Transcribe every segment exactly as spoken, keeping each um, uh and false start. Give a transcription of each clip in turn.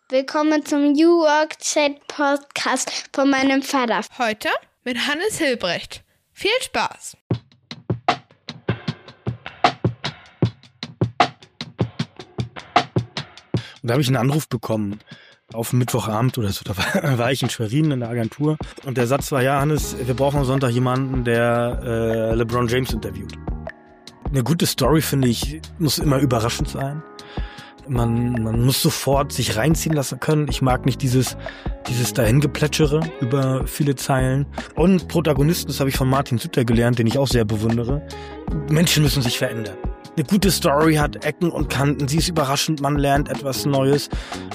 Willkommen zum New Work Chat Podcast von meinem Vater. Heute mit Hannes Hilbrecht. Viel Spaß! Und da habe ich einen Anruf bekommen, auf Mittwochabend oder so, da war, war ich in Schwerin in der Agentur. Und der Satz war, ja Hannes, wir brauchen am Sonntag jemanden, der äh, LeBron James interviewt. Eine gute Story, finde ich, muss immer überraschend sein. Man, man muss sofort sich reinziehen lassen können. Ich mag nicht dieses, dieses Dahingeplätschere über viele Zeilen. Und Protagonisten, das habe ich von Martin Sutter gelernt, den ich auch sehr bewundere. Menschen müssen sich verändern. Eine gute Story hat Ecken und Kanten, sie ist überraschend, man lernt etwas Neues.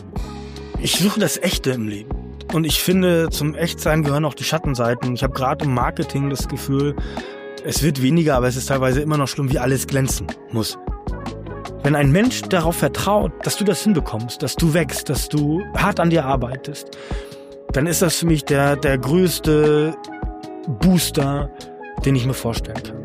Ich suche das Echte im Leben. Und ich finde, zum Echtsein gehören auch die Schattenseiten. Ich habe gerade im Marketing das Gefühl, es wird weniger, aber es ist teilweise immer noch schlimm, wie alles glänzen muss. Wenn ein Mensch darauf vertraut, dass du das hinbekommst, dass du wächst, dass du hart an dir arbeitest, dann ist das für mich der, der größte Booster, den ich mir vorstellen kann.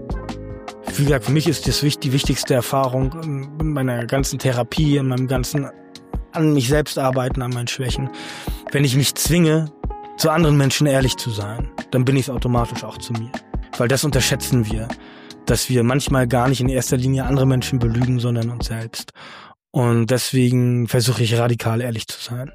Wie gesagt, für mich ist das die wichtigste Erfahrung in meiner ganzen Therapie, in meinem ganzen an mich selbst arbeiten, an meinen Schwächen. Wenn ich mich zwinge, zu anderen Menschen ehrlich zu sein, dann bin ich es automatisch auch zu mir. Weil das unterschätzen wir, dass wir manchmal gar nicht in erster Linie andere Menschen belügen, sondern uns selbst. Und deswegen versuche ich radikal ehrlich zu sein.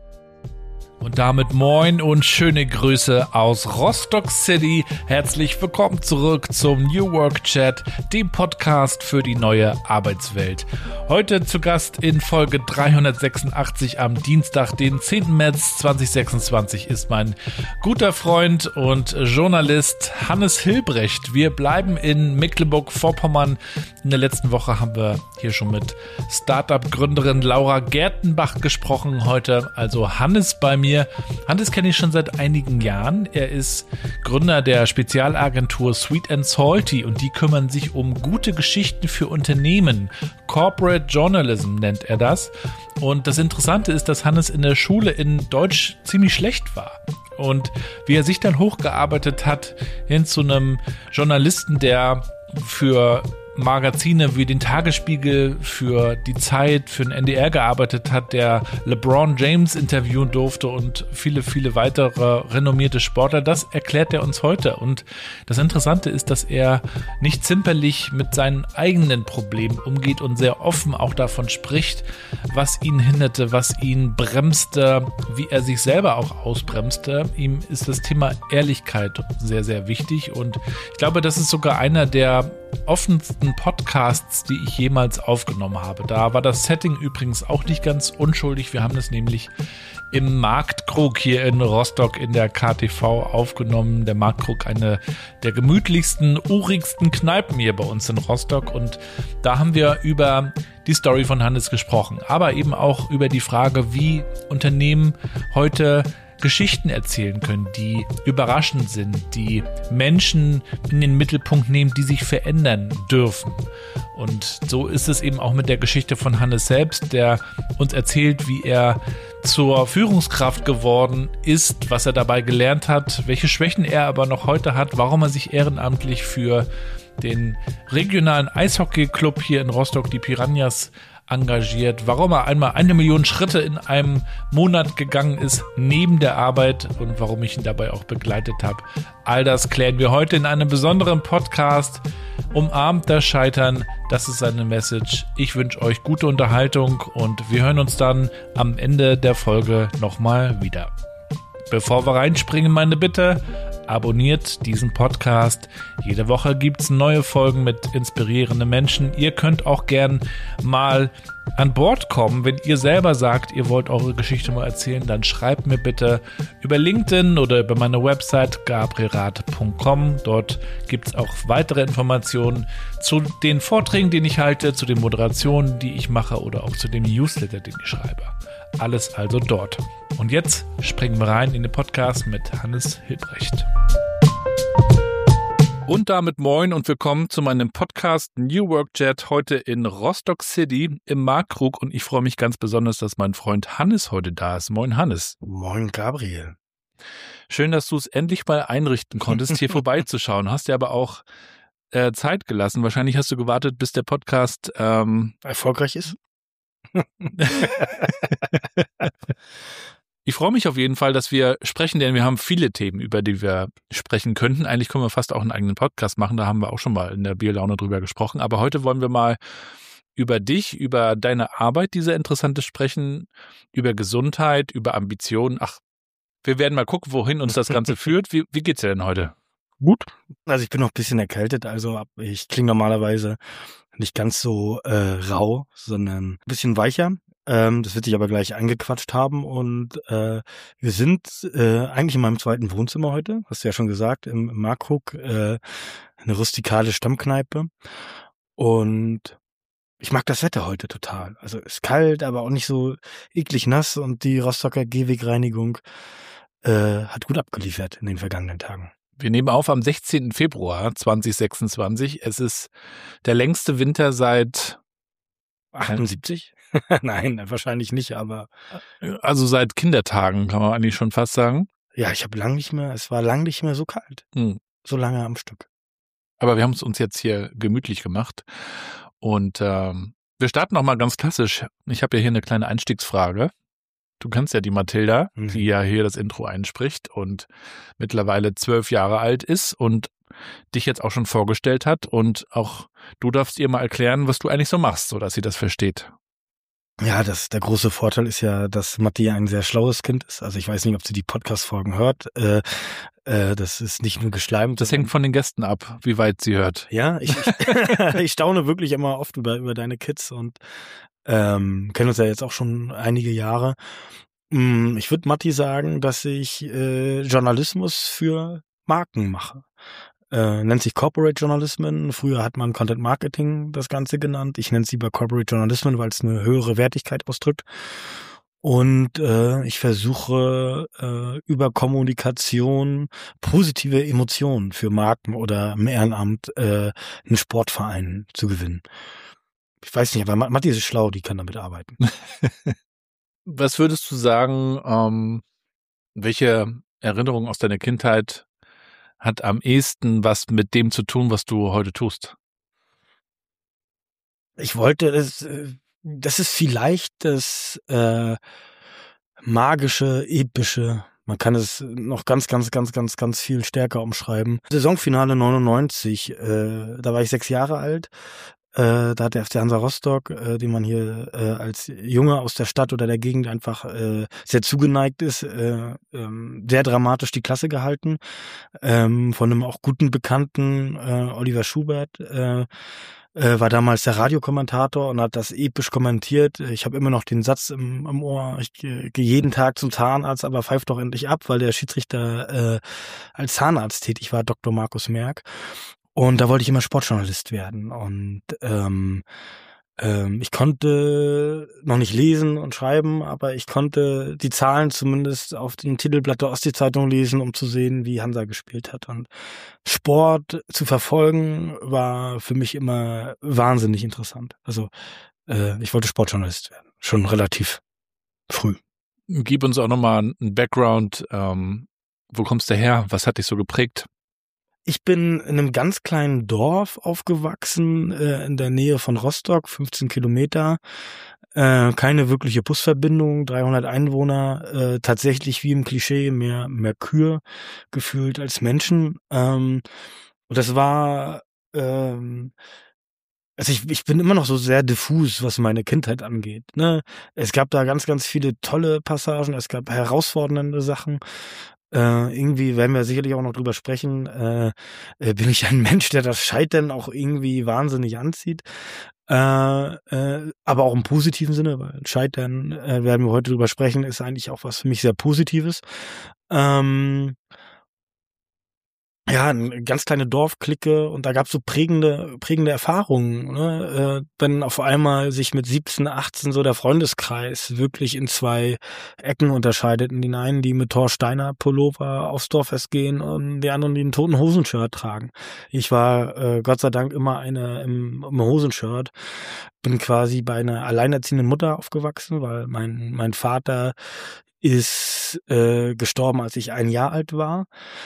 Und damit moin und schöne Grüße aus Rostock City. Herzlich willkommen zurück zum New Work Chat, dem Podcast für die neue Arbeitswelt. Heute zu Gast in Folge dreihundertsechsundachtzig am Dienstag, den zehnten März zweitausendsechsundzwanzig, ist mein guter Freund und Journalist Hannes Hilbrecht. Wir bleiben in Mecklenburg-Vorpommern. In der letzten Woche haben wir hier schon mit Startup-Gründerin Laura Gertenbach gesprochen. Heute also Hannes bei mir. Hannes kenne ich schon seit einigen Jahren. Er ist Gründer der Spezialagentur Sweet and Salty und die kümmern sich um gute Geschichten für Unternehmen. Corporate Journalism nennt er das. Und das Interessante ist, dass Hannes in der Schule in Deutsch ziemlich schlecht war. Und wie er sich dann hochgearbeitet hat hin zu einem Journalisten, der für Magazine wie den Tagesspiegel, für die Zeit, für den N D R gearbeitet hat, der LeBron James interviewen durfte und viele, viele weitere renommierte Sportler. Das erklärt er uns heute. Und das Interessante ist, dass er nicht zimperlich mit seinen eigenen Problemen umgeht und sehr offen auch davon spricht, was ihn hinderte, was ihn bremste, wie er sich selber auch ausbremste. Ihm ist das Thema Ehrlichkeit sehr, sehr wichtig. Und ich glaube, das ist sogar einer der offensten Podcasts, die ich jemals aufgenommen habe. Da war das Setting übrigens auch nicht ganz unschuldig. Wir haben das nämlich im Marktkrug hier in Rostock in der K T V aufgenommen. Der Marktkrug, eine der gemütlichsten, urigsten Kneipen hier bei uns in Rostock. Und da haben wir über die Story von Hannes gesprochen, aber eben auch über die Frage, wie Unternehmen heute Geschichten erzählen können, die überraschend sind, die Menschen in den Mittelpunkt nehmen, die sich verändern dürfen. Und so ist es eben auch mit der Geschichte von Hannes selbst, der uns erzählt, wie er zur Führungskraft geworden ist, was er dabei gelernt hat, welche Schwächen er aber noch heute hat, warum er sich ehrenamtlich für den regionalen Eishockeyclub hier in Rostock, die Piranhas, engagiert, warum er einmal eine Million Schritte in einem Monat gegangen ist, neben der Arbeit und warum ich ihn dabei auch begleitet habe. All das klären wir heute in einem besonderen Podcast. Umarmt das Scheitern, das ist seine Message. Ich wünsche euch gute Unterhaltung und wir hören uns dann am Ende der Folge nochmal wieder. Bevor wir reinspringen, meine Bitte, abonniert diesen Podcast. Jede Woche gibt es neue Folgen mit inspirierenden Menschen. Ihr könnt auch gern mal an Bord kommen. Wenn ihr selber sagt, ihr wollt eure Geschichte mal erzählen, dann schreibt mir bitte über LinkedIn oder über meine Website gabrielrath punkt com. Dort gibt es auch weitere Informationen zu den Vorträgen, die ich halte, zu den Moderationen, die ich mache oder auch zu dem Newsletter, den ich schreibe. Alles also dort. Und jetzt springen wir rein in den Podcast mit Hannes Hilbrecht. Und damit moin und willkommen zu meinem Podcast New Work Chat heute in Rostock City im Marktkrug. Und ich freue mich ganz besonders, dass mein Freund Hannes heute da ist. Moin Hannes. Moin Gabriel. Schön, dass du es endlich mal einrichten konntest, hier vorbeizuschauen. Hast dir aber auch äh, Zeit gelassen. Wahrscheinlich hast du gewartet, bis der Podcast ähm, erfolgreich ist. Ich freue mich auf jeden Fall, dass wir sprechen, denn wir haben viele Themen, über die wir sprechen könnten. Eigentlich können wir fast auch einen eigenen Podcast machen, da haben wir auch schon mal in der Bierlaune drüber gesprochen. Aber heute wollen wir mal über dich, über deine Arbeit, die sehr interessant ist, sprechen, über Gesundheit, über Ambitionen. Ach, wir werden mal gucken, wohin uns das Ganze führt. Wie, wie geht's dir denn heute? Gut. Also ich bin noch ein bisschen erkältet, also ich klinge normalerweise nicht ganz so äh, rau, sondern ein bisschen weicher. Ähm, das wird sich aber gleich eingequatscht haben und äh, wir sind äh, eigentlich in meinem zweiten Wohnzimmer heute, hast du ja schon gesagt, im Markrug, äh, eine rustikale Stammkneipe und ich mag das Wetter heute total. Also es ist kalt, aber auch nicht so eklig nass und die Rostocker Gehwegreinigung äh, hat gut abgeliefert in den vergangenen Tagen. Wir nehmen auf am sechzehnten Februar zweitausendsechsundzwanzig. Es ist der längste Winter seit achtundsiebzig? Nein, wahrscheinlich nicht, aber also seit Kindertagen kann man eigentlich schon fast sagen. Ja, ich habe lang nicht mehr, es war lang nicht mehr so kalt. Hm. So lange am Stück. Aber wir haben es uns jetzt hier gemütlich gemacht und ähm, wir starten noch mal ganz klassisch. Ich habe ja hier eine kleine Einstiegsfrage. Du kennst ja die Mathilda, mhm. die ja hier das Intro einspricht und mittlerweile zwölf Jahre alt ist und dich jetzt auch schon vorgestellt hat und auch du darfst ihr mal erklären, was du eigentlich so machst, so dass sie das versteht. Ja, das, der große Vorteil ist ja, dass Matti ein sehr schlaues Kind ist. Also ich weiß nicht, ob sie die Podcast-Folgen hört. Äh, äh, das ist nicht nur geschleimt. Das hängt von den Gästen ab, wie weit sie hört. Ja, ich, ich, ich staune wirklich immer oft über, über deine Kids und ähm, kennen uns ja jetzt auch schon einige Jahre. Ich würde Matti sagen, dass ich äh, Journalismus für Marken mache. Äh, nennt sich Corporate Journalism. Früher hat man Content Marketing das Ganze genannt. Ich nenne es lieber Corporate Journalism, weil es eine höhere Wertigkeit ausdrückt. Und äh, ich versuche äh, über Kommunikation positive Emotionen für Marken oder im Ehrenamt äh, einen Sportverein zu gewinnen. Ich weiß nicht, aber Matti ist schlau, die kann damit arbeiten. Was würdest du sagen, ähm, welche Erinnerung aus deiner Kindheit hat am ehesten was mit dem zu tun, was du heute tust? Ich wollte, das, das ist vielleicht das äh, magische, epische, man kann es noch ganz, ganz, ganz, ganz, ganz viel stärker umschreiben. Saisonfinale neunundneunzig, äh, da war ich sechs Jahre alt. Äh, da hat der F C Hansa Rostock, äh, den man hier äh, als Junge aus der Stadt oder der Gegend einfach äh, sehr zugeneigt ist, äh, ähm, sehr dramatisch die Klasse gehalten. Ähm, von einem auch guten Bekannten, äh, Oliver Schubert, äh, äh, war damals der Radiokommentator und hat das episch kommentiert. Ich habe immer noch den Satz im, im Ohr, ich gehe jeden Tag zum Zahnarzt, aber pfeift doch endlich ab, weil der Schiedsrichter äh, als Zahnarzt tätig war, Doktor Markus Merck. Und da wollte ich immer Sportjournalist werden und ähm, ähm, ich konnte noch nicht lesen und schreiben, aber ich konnte die Zahlen zumindest auf dem Titelblatt der Ostsee-Zeitung lesen, um zu sehen, wie Hansa gespielt hat. Und Sport zu verfolgen war für mich immer wahnsinnig interessant. Also äh, ich wollte Sportjournalist werden, schon relativ früh. Gib uns auch nochmal einen Background. Ähm, wo kommst du her? Was hat dich so geprägt? Ich bin in einem ganz kleinen Dorf aufgewachsen, äh, in der Nähe von Rostock, fünfzehn Kilometer. Äh, keine wirkliche Busverbindung, dreihundert Einwohner, äh, tatsächlich wie im Klischee mehr, mehr Kühe gefühlt als Menschen. Ähm, und das war, ähm, also ich, ich bin immer noch so sehr diffus, was meine Kindheit angeht. Ne? Es gab da ganz, ganz viele tolle Passagen, es gab herausfordernde Sachen. Äh, irgendwie werden wir sicherlich auch noch drüber sprechen, äh, äh, bin ich ein Mensch, der das Scheitern auch irgendwie wahnsinnig anzieht, äh, äh, aber auch im positiven Sinne, weil Scheitern, äh, werden wir heute drüber sprechen, ist eigentlich auch was für mich sehr Positives. Ähm, ja, eine ganz kleine Dorfklicke und da gab es so prägende, prägende Erfahrungen, ne? Äh, wenn auf einmal sich mit siebzehn, achtzehn so der Freundeskreis wirklich in zwei Ecken unterscheidet. In den einen, die mit Thor Steiner Pullover aufs Dorffest gehen und die anderen, die einen Toten Hosen-Shirt tragen. Ich war äh, Gott sei Dank immer eine im, im Hosenshirt. Bin quasi bei einer alleinerziehenden Mutter aufgewachsen, weil mein, mein Vater ist äh, gestorben, als ich ein Jahr alt war.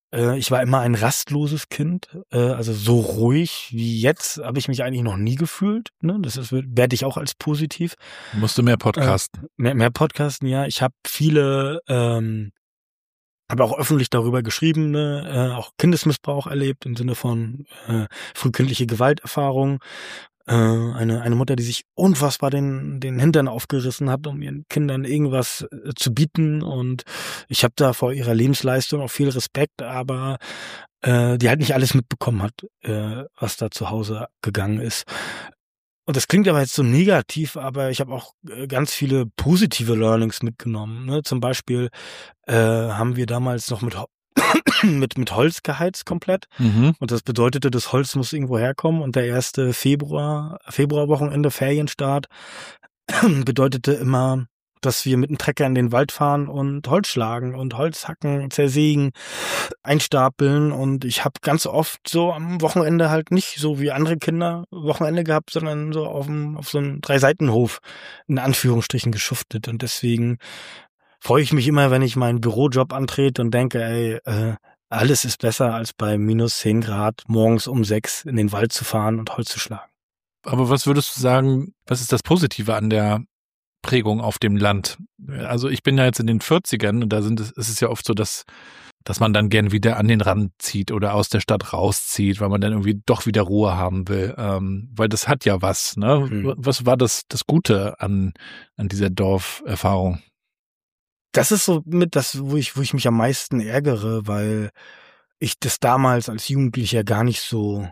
Äh, ich war immer ein rastloses Kind, äh, also so ruhig wie jetzt habe ich mich eigentlich noch nie gefühlt. Ne? Das ist, werde ich auch als positiv. Musst du mehr podcasten? Äh, mehr, mehr podcasten, ja. Ich habe viele, ähm, habe auch öffentlich darüber geschrieben, ne? äh, auch Kindesmissbrauch erlebt im Sinne von äh, frühkindliche Gewalterfahrung. Äh, eine eine Mutter, die sich unfassbar den den Hintern aufgerissen hat, um ihren Kindern irgendwas äh, zu bieten, und ich habe da vor ihrer Lebensleistung auch viel Respekt, aber äh, die halt nicht alles mitbekommen hat, äh, was da zu Hause gegangen ist. Und das klingt aber jetzt so negativ, aber ich habe auch äh, ganz viele positive Learnings mitgenommen. Ne? Zum Beispiel äh, haben wir damals noch mit Ho- mit mit Holz geheizt komplett. Mhm. Und das bedeutete, das Holz muss irgendwo herkommen, und der erste Februar, Februarwochenende, Ferienstart, bedeutete immer, dass wir mit dem Trecker in den Wald fahren und Holz schlagen und Holz hacken, zersägen, einstapeln. Und ich habe ganz oft so am Wochenende halt nicht so wie andere Kinder Wochenende gehabt, sondern so auf, dem, auf so einem Drei-Seiten-Hof in Anführungsstrichen geschuftet. Und deswegen freue ich mich immer, wenn ich meinen Bürojob antrete und denke, ey, äh, alles ist besser, als bei minus zehn Grad morgens um sechs in den Wald zu fahren und Holz zu schlagen. Aber was würdest du sagen, was ist das Positive an der Prägung auf dem Land? Also ich bin ja jetzt in den vierzigern und da sind es, ist es ja oft so, dass, dass man dann gern wieder an den Rand zieht oder aus der Stadt rauszieht, weil man dann irgendwie doch wieder Ruhe haben will. Ähm, weil das hat ja was, ne? Hm. Was war das, das Gute an, an dieser Dorferfahrung? Das ist so mit das, wo ich, wo ich mich am meisten ärgere, weil ich das damals als Jugendlicher gar nicht so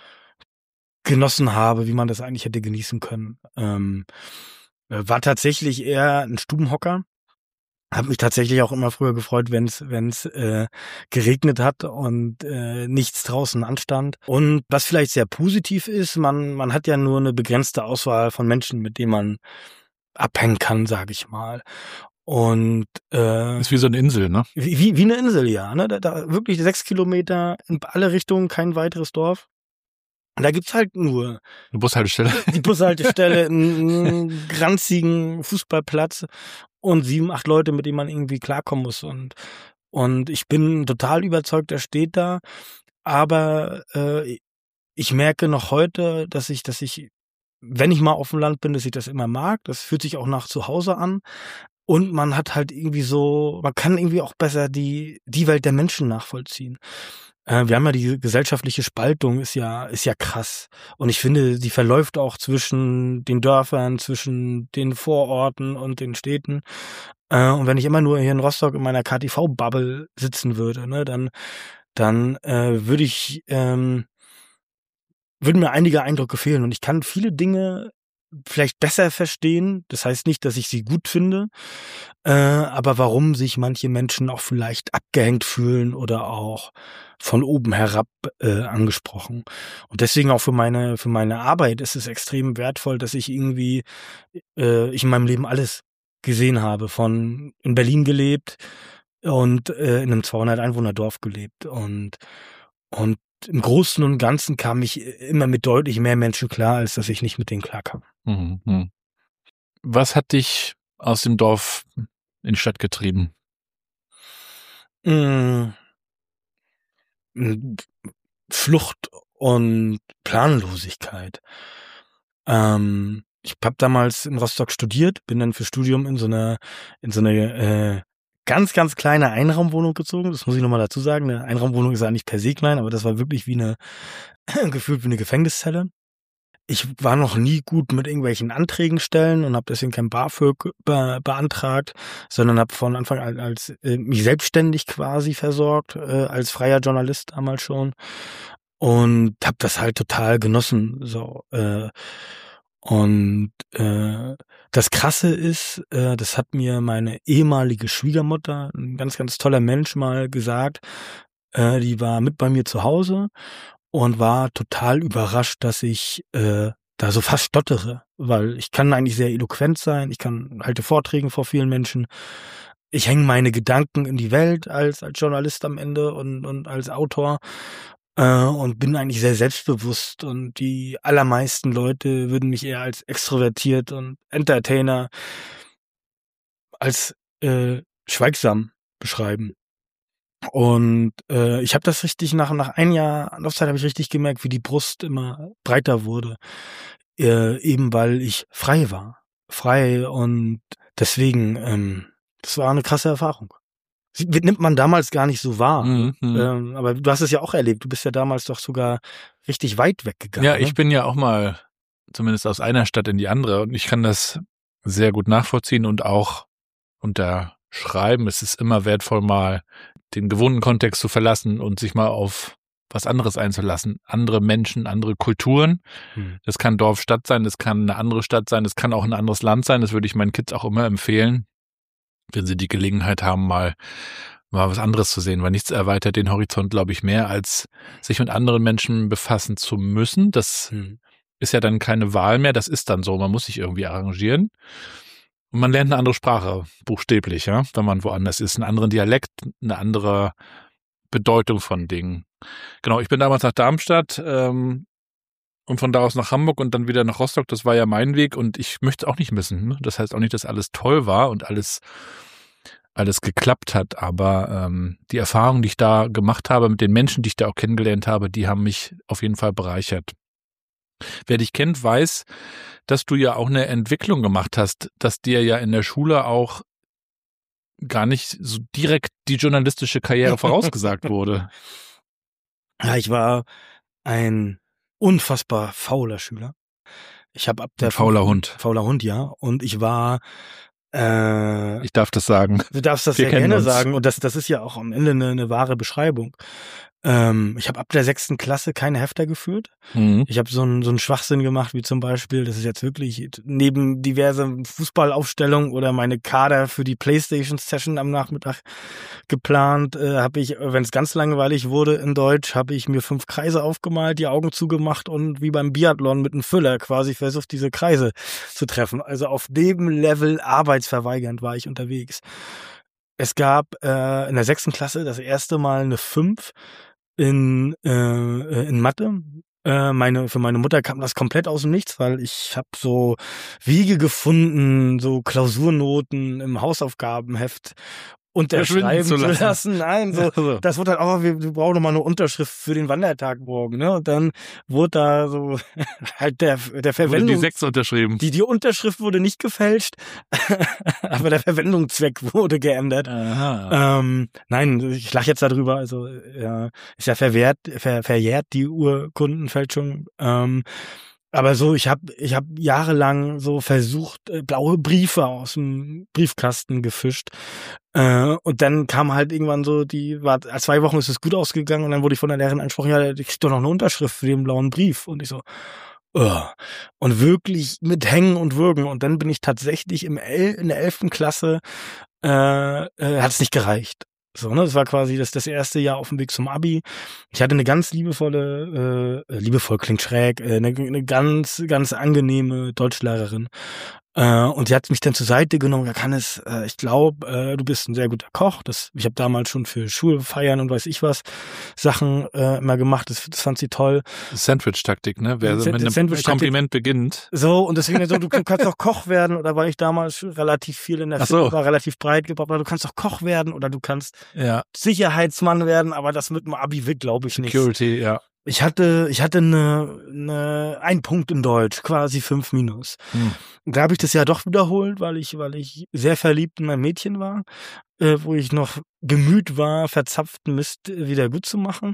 genossen habe, wie man das eigentlich hätte genießen können. Ähm, war tatsächlich eher ein Stubenhocker. Habe mich tatsächlich auch immer früher gefreut, wenn es wenn es äh, geregnet hat und äh, nichts draußen anstand. Und was vielleicht sehr positiv ist, man man hat ja nur eine begrenzte Auswahl von Menschen, mit denen man abhängen kann, sage ich mal. Und äh, Ist wie so eine Insel, ne? wie, wie, wie eine Insel, ja. Ne? Da, da wirklich sechs Kilometer in alle Richtungen, kein weiteres Dorf. Und da gibt's halt nur Eine Bushaltestelle. die Bushaltestelle, einen ranzigen Fußballplatz und sieben, acht Leute, mit denen man irgendwie klarkommen muss. Und und ich bin total überzeugt, der steht da. Aber äh, ich merke noch heute, dass ich, dass ich, wenn ich mal auf dem Land bin, dass ich das immer mag. Das fühlt sich auch nach zu Hause an. Und man hat halt irgendwie so, man kann irgendwie auch besser die die Welt der Menschen nachvollziehen. Äh, wir haben ja die gesellschaftliche Spaltung, ist ja ist ja krass. Und ich finde, die verläuft auch zwischen den Dörfern, zwischen den Vororten und den Städten. Äh, und wenn ich immer nur hier in Rostock in meiner K T V-Bubble sitzen würde, ne, dann dann äh, würde ich ähm, würden mir einige Eindrücke fehlen. Und ich kann viele Dinge vielleicht besser verstehen. Das heißt nicht, dass ich sie gut finde, äh, aber warum sich manche Menschen auch vielleicht abgehängt fühlen oder auch von oben herab äh, angesprochen. Und deswegen auch für meine für meine Arbeit ist es extrem wertvoll, dass ich irgendwie äh, ich in meinem Leben alles gesehen habe. Von in Berlin gelebt und äh, in einem zweihundert Einwohner Dorf gelebt und und im Großen und Ganzen kam ich immer mit deutlich mehr Menschen klar, als dass ich nicht mit denen klarkam. Mhm. Was hat dich aus dem Dorf in die Stadt getrieben? Mm, Flucht und Planlosigkeit. Ähm, ich habe damals in Rostock studiert, bin dann für Studium in so eine in so eine äh, ganz, ganz kleine Einraumwohnung gezogen. Das muss ich nochmal dazu sagen. Eine Einraumwohnung ist ja nicht per se klein, aber das war wirklich wie eine, gefühlt wie eine Gefängniszelle. Ich war noch nie gut mit irgendwelchen Anträgen stellen und habe deswegen kein BAföG be- beantragt, sondern habe von Anfang an als äh, mich selbstständig quasi versorgt, äh, als freier Journalist damals schon, und habe das halt total genossen. So äh, und äh, das Krasse ist, äh, das hat mir meine ehemalige Schwiegermutter, ein ganz, ganz toller Mensch, mal gesagt. Äh, die war mit bei mir zu Hause und war total überrascht, dass ich äh, da so fast stottere, weil ich kann eigentlich sehr eloquent sein, ich kann halte Vorträge vor vielen Menschen, ich hänge meine Gedanken in die Welt als als Journalist am Ende und und als Autor äh, und bin eigentlich sehr selbstbewusst, und die allermeisten Leute würden mich eher als extrovertiert und Entertainer als äh, schweigsam beschreiben. Und äh, ich habe das richtig, nach nach ein Jahr Anlaufzeit habe ich richtig gemerkt, wie die Brust immer breiter wurde. Äh, eben weil ich frei war. Frei und deswegen, ähm, das war eine krasse Erfahrung. Sie, nimmt man damals gar nicht so wahr. Mhm. Ähm, aber du hast es ja auch erlebt. Du bist ja damals doch sogar richtig weit weggegangen. Ja, ich ne? bin ja auch mal zumindest aus einer Stadt in die andere und ich kann das sehr gut nachvollziehen und auch unterschreiben. Es ist immer wertvoll, mal den gewohnten Kontext zu verlassen und sich mal auf was anderes einzulassen. Andere Menschen, andere Kulturen. Hm. Das kann Dorf, Stadt sein, das kann eine andere Stadt sein, das kann auch ein anderes Land sein. Das würde ich meinen Kids auch immer empfehlen, wenn sie die Gelegenheit haben, mal mal was anderes zu sehen, weil nichts erweitert den Horizont, glaube ich, mehr, als sich mit anderen Menschen befassen zu müssen. Das Hm. ist ja dann keine Wahl mehr, das ist dann so, man muss sich irgendwie arrangieren. Und man lernt eine andere Sprache, buchstäblich, ja, wenn man woanders ist, einen anderen Dialekt, eine andere Bedeutung von Dingen. Genau, ich bin damals nach Darmstadt ähm, und von da aus nach Hamburg und dann wieder nach Rostock, das war ja mein Weg und ich möchte es auch nicht missen. Ne? Das heißt auch nicht, dass alles toll war und alles alles geklappt hat, aber ähm, die Erfahrungen, die ich da gemacht habe, mit den Menschen, die ich da auch kennengelernt habe, die haben mich auf jeden Fall bereichert. Wer dich kennt, weiß, dass du ja auch eine Entwicklung gemacht hast, dass dir ja in der Schule auch gar nicht so direkt die journalistische Karriere vorausgesagt wurde. Ja, ich war ein unfassbar fauler Schüler. Ich habe ab der Ein fauler Hund. Fauler Hund, ja. Und ich war äh, Ich darf das sagen. Du darfst das Wir sehr kennen gerne uns. sagen und das das ist ja auch am Ende eine, eine wahre Beschreibung. Ähm, ich habe ab der sechsten Klasse keine Hefter geführt. Mhm. Ich habe so einen so einen Schwachsinn gemacht, wie zum Beispiel, das ist jetzt wirklich neben diverse Fußballaufstellungen oder meine Kader für die Playstation-Session am Nachmittag geplant, äh, habe ich, wenn es ganz langweilig wurde in Deutsch, habe ich mir fünf Kreise aufgemalt, die Augen zugemacht und wie beim Biathlon mit einem Füller quasi versucht, diese Kreise zu treffen. Also auf dem Level arbeitsverweigernd war ich unterwegs. Es gab äh, in der sechsten Klasse das erste Mal eine fünf in äh, in Mathe. Äh, meine für meine Mutter kam das komplett aus dem Nichts, weil ich habe so Wiege gefunden, so Klausurnoten im Hausaufgabenheft unterschreiben zu lassen. lassen. Nein, so, Also. das wurde halt auch, wir, wir brauchen noch mal eine Unterschrift für den Wandertag morgen, ne? Und dann wurde da so halt der der Wurde Verwendung die sechs unterschrieben. die die Unterschrift wurde nicht gefälscht, aber der Verwendungszweck wurde geändert. Aha. Ähm, nein, ich lache jetzt darüber. Also ja, ist ja verwehrt, ver, verjährt die Urkundenfälschung. Ähm, aber so, ich habe ich hab jahrelang so versucht, äh, blaue Briefe aus dem Briefkasten gefischt. Äh, und dann kam halt irgendwann so, die war, als zwei Wochen ist es gut ausgegangen und dann wurde ich von der Lehrerin angesprochen, ja, ich krieg doch noch eine Unterschrift für den blauen Brief. Und ich so, oh. Und wirklich mit Hängen und Würgen. Und dann bin ich tatsächlich im El- in der elften Klasse, äh, äh, hat es nicht gereicht. So, ne, das war quasi das, das erste Jahr auf dem Weg zum Abi. Ich hatte eine ganz liebevolle, äh, liebevoll klingt schräg, äh, eine, eine ganz, ganz angenehme Deutschlehrerin. Äh, und die hat mich dann zur Seite genommen, gesagt, Hannes, äh, ich glaube, äh, du bist ein sehr guter Koch. Das, ich habe damals schon für Schulfeiern und weiß ich was Sachen äh, immer gemacht. Das, das fand sie toll. Sandwich-Taktik, ne? Wer Sa- mit einem Sandwich-Taktik. Kompliment beginnt. So, und deswegen so, du kannst doch Koch werden, oder weil ich damals schon relativ viel in der Ach so. Film war, relativ breit gebaut, aber du kannst doch Koch werden oder du kannst Ja. Sicherheitsmann werden, aber das mit dem Abi wird, glaube ich, nicht. Security, ja. Ich hatte, ich hatte eine, eine, ein Punkt in Deutsch, quasi fünf minus. Hm. Da habe ich das ja doch wiederholt, weil ich, weil ich sehr verliebt in mein Mädchen war, äh, wo ich noch gemüht war, verzapften Mist wieder gut zu machen.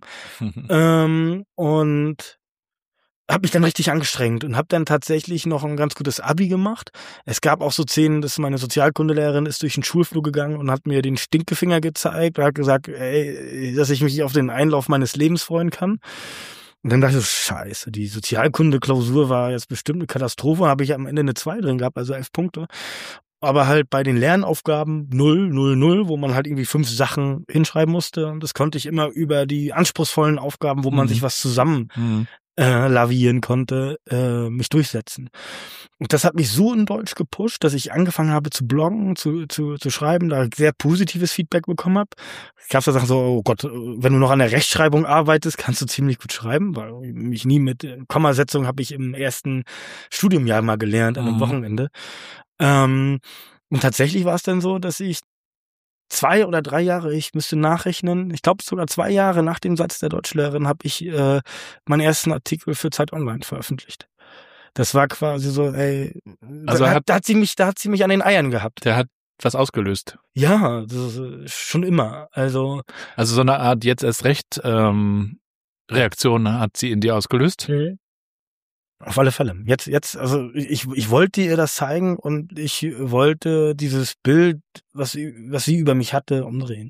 ähm, und habe mich dann richtig angestrengt und habe dann tatsächlich noch ein ganz gutes Abi gemacht. Es gab auch so Szenen, dass meine Sozialkundelehrerin ist durch den Schulflur gegangen und hat mir den Stinkefinger gezeigt und hat gesagt, ey, dass ich mich auf den Einlauf meines Lebens freuen kann. Und dann dachte ich so, scheiße, die Sozialkunde-Klausur war jetzt bestimmt eine Katastrophe, habe ich am Ende eine zwei drin gehabt, also elf Punkte. Aber halt bei den Lernaufgaben null, null, null, wo man halt irgendwie fünf Sachen hinschreiben musste. Und das konnte ich immer über die anspruchsvollen Aufgaben, wo man Mhm. sich was zusammen Mhm. äh, lavieren konnte, äh, mich durchsetzen. Und das hat mich so in Deutsch gepusht, dass ich angefangen habe zu bloggen, zu, zu, zu schreiben, da sehr positives Feedback bekommen habe. Ich gab da Sachen so, oh Gott, wenn du noch an der Rechtschreibung arbeitest, kannst du ziemlich gut schreiben, weil mich nie mit Kommasetzung habe ich im ersten Studiumjahr mal gelernt, an einem Mhm. Wochenende. Ähm, und tatsächlich war es dann so, dass ich zwei oder drei Jahre, ich müsste nachrechnen, ich glaube sogar zwei Jahre nach dem Satz der Deutschlehrerin habe ich äh, meinen ersten Artikel für Zeit Online veröffentlicht. Das war quasi so, ey, Also da, hat, hat, da hat sie mich, da hat sie mich an den Eiern gehabt. Der hat was ausgelöst. Ja, das ist schon immer. Also, Also so eine Art jetzt erst recht ähm, Reaktion hat sie in dir ausgelöst? Mhm. Auf alle Fälle. Jetzt, jetzt, also ich, ich wollte ihr das zeigen und ich wollte dieses Bild, was sie, was sie über mich hatte, umdrehen.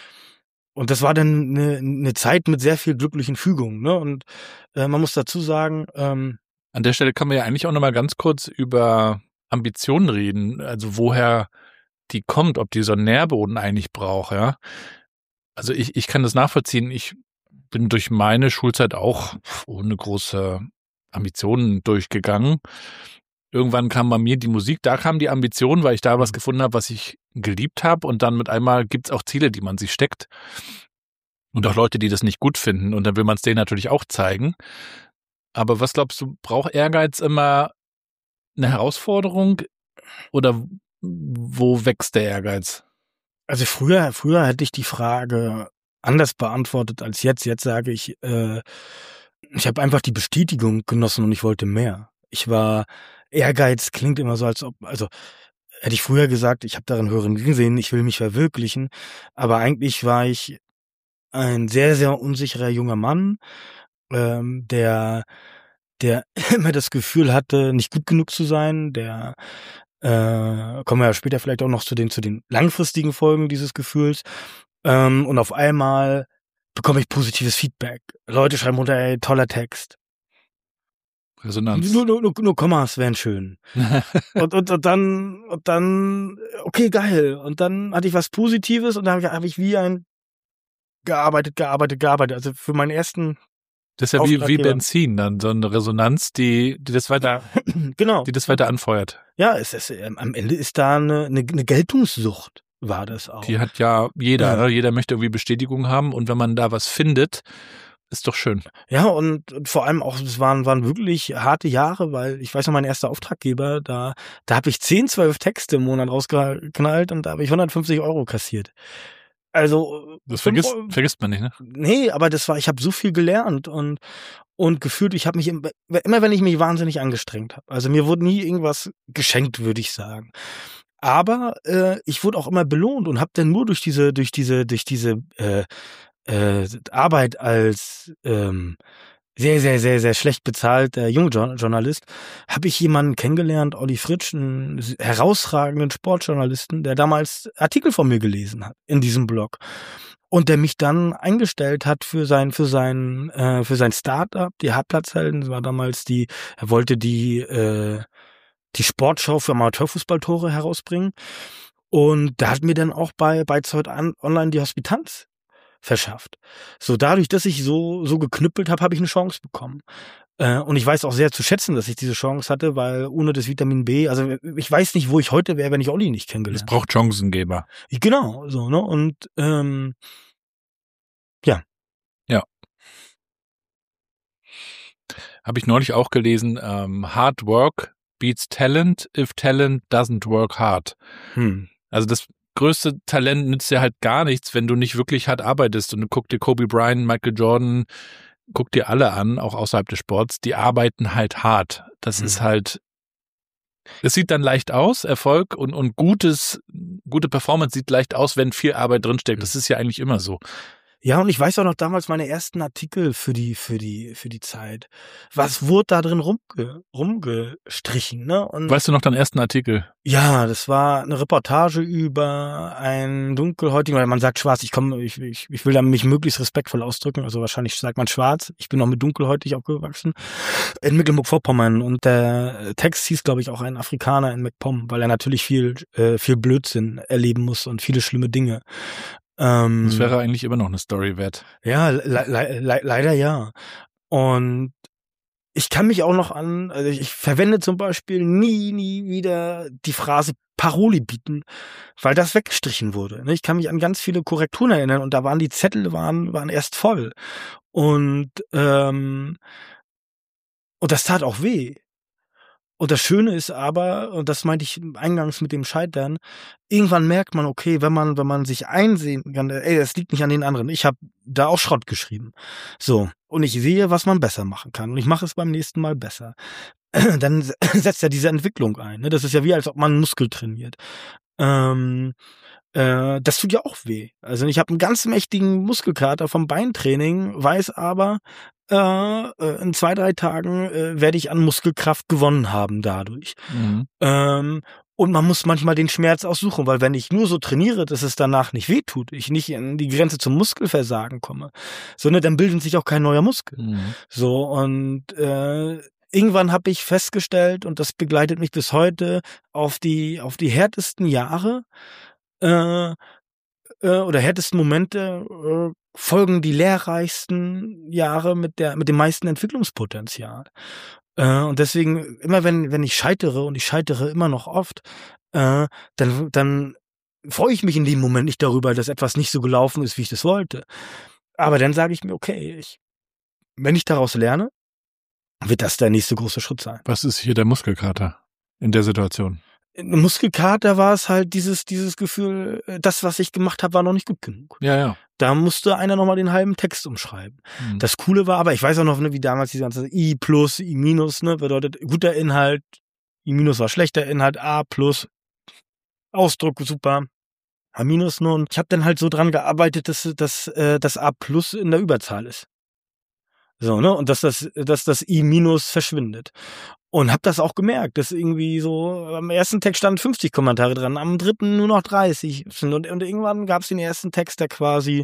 Und das war dann eine, eine Zeit mit sehr viel glücklichen Fügungen, ne? Und äh, man muss dazu sagen, ähm, an der Stelle kann man ja eigentlich auch nochmal ganz kurz über Ambitionen reden. Also woher die kommt, ob die so einen Nährboden eigentlich braucht, ja. Also ich, ich kann das nachvollziehen. Ich bin durch meine Schulzeit auch ohne große Ambitionen durchgegangen. Irgendwann kam bei mir die Musik, da kam die Ambition, weil ich da was gefunden habe, was ich geliebt habe, und dann mit einmal gibt's auch Ziele, die man sich steckt und auch Leute, die das nicht gut finden, und dann will man es denen natürlich auch zeigen. Aber was glaubst du, braucht Ehrgeiz immer eine Herausforderung oder wo wächst der Ehrgeiz? Also früher, früher hätte ich die Frage anders beantwortet als jetzt. Jetzt sage ich, äh, ich habe einfach die Bestätigung genossen und ich wollte mehr. Ich war, Ehrgeiz klingt immer so, als ob, also hätte ich früher gesagt, ich habe darin hören gesehen, ich will mich verwirklichen, aber eigentlich war ich ein sehr, sehr unsicherer junger Mann, ähm, der, der immer das Gefühl hatte, nicht gut genug zu sein, der Äh, kommen wir ja später vielleicht auch noch zu den zu den langfristigen Folgen dieses Gefühls. Ähm, und auf einmal bekomme ich positives Feedback. Leute schreiben runter, ey, toller Text. Resonanz. Nur, nur, nur, nur Kommas wären schön. und, und, und dann, und dann, okay, geil. Und dann hatte ich was Positives und dann habe ich wie ein gearbeitet, gearbeitet, gearbeitet. Also für meinen ersten Das ist ja wie, wie Benzin, dann so eine Resonanz, die, die das weiter, genau, die das weiter anfeuert. Ja, es ist, ähm, am Ende ist da eine, eine, eine Geltungssucht, war das auch. Die hat ja jeder, ja. Ne? Jeder möchte irgendwie Bestätigung haben, und wenn man da was findet, ist doch schön. Ja, und, und vor allem auch, es waren, waren wirklich harte Jahre, weil ich weiß noch, mein erster Auftraggeber, da, da habe ich zehn, zwölf Texte im Monat rausgeknallt und da habe ich hundertfünfzig Euro kassiert. Also das vergisst, vergisst man nicht, ne? Nee, aber das war, ich habe so viel gelernt und und gefühlt, ich habe mich immer, immer, wenn ich mich wahnsinnig angestrengt habe. Also mir wurde nie irgendwas geschenkt, würde ich sagen. Aber äh, ich wurde auch immer belohnt und habe dann nur durch diese, durch diese, durch diese äh, äh, Arbeit als ähm, sehr, sehr, sehr, sehr schlecht bezahlter Jungjournalist, habe ich jemanden kennengelernt, Olli Fritsch, einen herausragenden Sportjournalisten, der damals Artikel von mir gelesen hat in diesem Blog und der mich dann eingestellt hat für sein, für sein, äh, für sein Startup, die Hartplatzhelden. Das war damals die, er wollte die, äh, die Sportschau für Amateurfußballtore herausbringen und da hat mir dann auch bei bei Zeit Online die Hospitanz verschafft. So dadurch, dass ich so so geknüppelt habe, habe ich eine Chance bekommen. Äh, und ich weiß auch sehr zu schätzen, dass ich diese Chance hatte, weil ohne das Vitamin B, also ich weiß nicht, wo ich heute wäre, wenn ich Olli nicht kennengelernt hätte. Es braucht Chancengeber. Genau, so, ne? Und ähm, ja. Ja. Habe ich neulich auch gelesen, ähm, Hard Work beats Talent if Talent doesn't work hard. Hm. Also das größte Talent nützt dir halt gar nichts, wenn du nicht wirklich hart arbeitest. Und du guck dir Kobe Bryant, Michael Jordan, guck dir alle an, auch außerhalb des Sports, die arbeiten halt hart. Das mhm. ist halt, es sieht dann leicht aus, Erfolg und, und gutes, gute Performance sieht leicht aus, wenn viel Arbeit drinsteckt. Das ist ja eigentlich immer so. Ja, und ich weiß auch noch damals meine ersten Artikel für die, für die, für die Zeit. Was wurde da drin rumge, rumgestrichen, ne? Und weißt du noch deinen ersten Artikel? Ja, das war eine Reportage über einen dunkelhäutigen, weil man sagt schwarz, ich komme, ich, ich, ich will da mich möglichst respektvoll ausdrücken, also wahrscheinlich sagt man schwarz. Ich bin auch mit dunkelhäutig aufgewachsen in Mecklenburg-Vorpommern und der Text hieß, glaube ich, auch ein Afrikaner in MacPom, weil er natürlich viel, äh, viel Blödsinn erleben muss und viele schlimme Dinge. Ähm, das wäre eigentlich immer noch eine Story wert. Ja, le le le leider ja. Und ich kann mich auch noch an, also ich verwende zum Beispiel nie, nie wieder die Phrase Paroli bieten, weil das weggestrichen wurde. Ich kann mich an ganz viele Korrekturen erinnern und da waren die Zettel waren waren erst voll und ähm, und das tat auch weh. Und das Schöne ist aber, und das meinte ich eingangs mit dem Scheitern, irgendwann merkt man, okay, wenn man wenn man sich einsehen kann, ey, das liegt nicht an den anderen. Ich habe da auch Schrott geschrieben. So, und ich sehe, was man besser machen kann. Und ich mache es beim nächsten Mal besser. Dann setzt ja diese Entwicklung ein. Ne? Das ist ja wie, als ob man einen Muskel trainiert. Ähm, äh, das tut ja auch weh. Also ich habe einen ganz mächtigen Muskelkater vom Beintraining, weiß aber, Äh, in zwei, drei Tagen äh, werde ich an Muskelkraft gewonnen haben dadurch. Mhm. Ähm, und man muss manchmal den Schmerz aussuchen, weil wenn ich nur so trainiere, dass es danach nicht wehtut, ich nicht an die Grenze zum Muskelversagen komme, sondern dann bildet sich auch kein neuer Muskel. Mhm. So, und äh, irgendwann habe ich festgestellt, und das begleitet mich bis heute, auf die, auf die härtesten Jahre äh, äh, oder härtesten Momente äh, folgen die lehrreichsten Jahre mit der mit dem meisten Entwicklungspotenzial. Äh, und deswegen, immer wenn wenn ich scheitere, und ich scheitere immer noch oft, äh, dann dann freue ich mich in dem Moment nicht darüber, dass etwas nicht so gelaufen ist, wie ich das wollte. Aber dann sage ich mir, okay, ich, wenn ich daraus lerne, wird das der nächste große Schritt sein. was ist hier der Muskelkater in der Situation? Muskelkater war es halt dieses dieses Gefühl, das, was ich gemacht habe, war noch nicht gut genug. Ja, ja. Da musste einer nochmal den halben Text umschreiben. Mhm. Das Coole war aber, ich weiß auch noch, ne, wie damals diese ganze I plus, I minus, ne, bedeutet guter Inhalt, I minus war schlechter Inhalt, A plus, Ausdruck super, A minus nur. Und ich habe dann halt so dran gearbeitet, dass, dass äh, das A plus in der Überzahl ist. So, ne, und dass das, dass das I minus verschwindet. Und hab das auch gemerkt, dass irgendwie so, am ersten Text standen fünfzig Kommentare dran, am dritten nur noch dreißig. Und, und irgendwann gab es den ersten Text, der quasi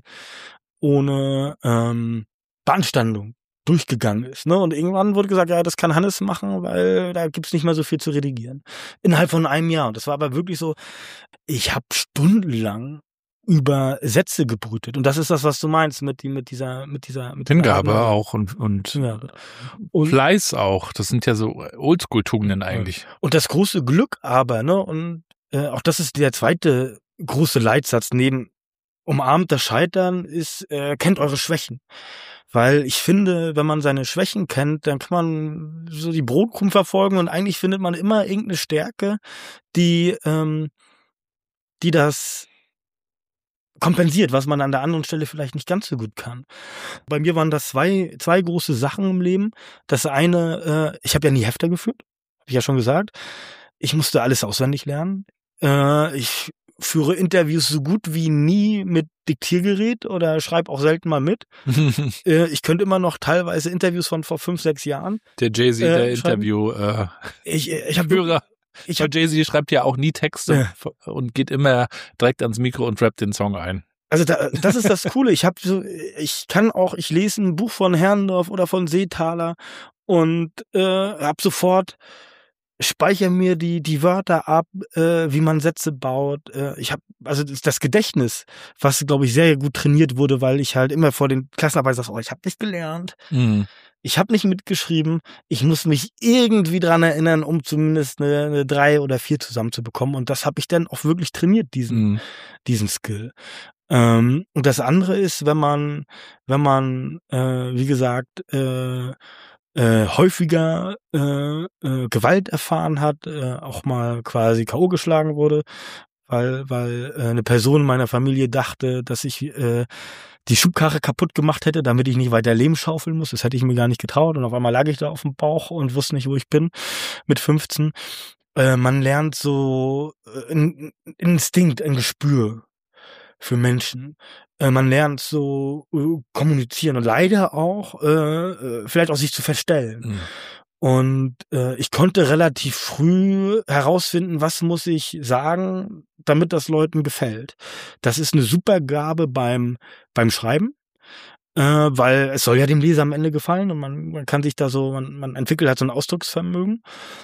ohne ähm, Beanstandung durchgegangen ist. Ne? Und irgendwann wurde gesagt, ja, das kann Hannes machen, weil da gibt's nicht mehr so viel zu redigieren. Innerhalb von einem Jahr. Und das war aber wirklich so, ich habe stundenlang über Sätze gebrütet. Und das ist das, was du meinst mit, die, mit dieser, mit dieser, mit Hingabe dieser auch und, und, Hingabe. Und Fleiß auch. Das sind ja so Oldschool-Tugenden eigentlich. Und das große Glück aber, ne, und äh, auch das ist der zweite große Leitsatz neben umarmt das Scheitern, ist, äh, kennt eure Schwächen. Weil ich finde, wenn man seine Schwächen kennt, dann kann man so die Brotkrumen verfolgen und eigentlich findet man immer irgendeine Stärke, die, ähm, die das kompensiert, was man an der anderen Stelle vielleicht nicht ganz so gut kann. Bei mir waren das zwei zwei große Sachen im Leben. Das eine, äh, ich habe ja nie Hefter geführt, habe ich ja schon gesagt. Ich musste alles auswendig lernen. Äh, ich führe Interviews so gut wie nie mit Diktiergerät oder schreibe auch selten mal mit. äh, ich könnte immer noch teilweise Interviews von vor fünf, sechs Jahren. Der Jay-Z, äh, der Interview äh, Ich, ich habe Führer. Ich Weil hab, Jay-Z schreibt ja auch nie Texte Ja. und geht immer direkt ans Mikro und rappt den Song ein. Also da, das ist das Coole. Ich habe so, ich kann auch, ich lese ein Buch von Herrndorf oder von Seethaler und äh, habe sofort speichere mir die die Wörter ab, äh, wie man Sätze baut. Äh, ich habe also das, das Gedächtnis, was glaube ich sehr gut trainiert wurde, weil ich halt immer vor den Klassenarbeiten sage, oh, ich habe nicht gelernt. Mhm. Ich habe nicht mitgeschrieben. Ich muss mich irgendwie dran erinnern, um zumindest eine, eine drei oder vier zusammenzubekommen. Und das habe ich dann auch wirklich trainiert, diesen Mhm. diesen Skill. Ähm, und das andere ist, wenn man, wenn man, äh, wie gesagt, äh, äh, häufiger äh, äh, Gewalt erfahren hat, äh, auch mal quasi K O geschlagen wurde, weil weil äh, eine Person in meiner Familie dachte, dass ich äh, die Schubkarre kaputt gemacht hätte, damit ich nicht weiter Lehm schaufeln muss. Das hätte ich mir gar nicht getraut. Und auf einmal lag ich da auf dem Bauch und wusste nicht, wo ich bin mit fünfzehn. Äh, man lernt so äh, ein Instinkt, ein Gespür für Menschen. Äh, man lernt so äh, kommunizieren und leider auch äh, äh, vielleicht auch sich zu verstellen. Mhm. Und äh, ich konnte relativ früh herausfinden, was muss ich sagen, damit das Leuten gefällt. Das ist eine super Gabe beim beim Schreiben, äh, weil es soll ja dem Leser am Ende gefallen und man, man kann sich da so, man, man entwickelt halt so ein Ausdrucksvermögen.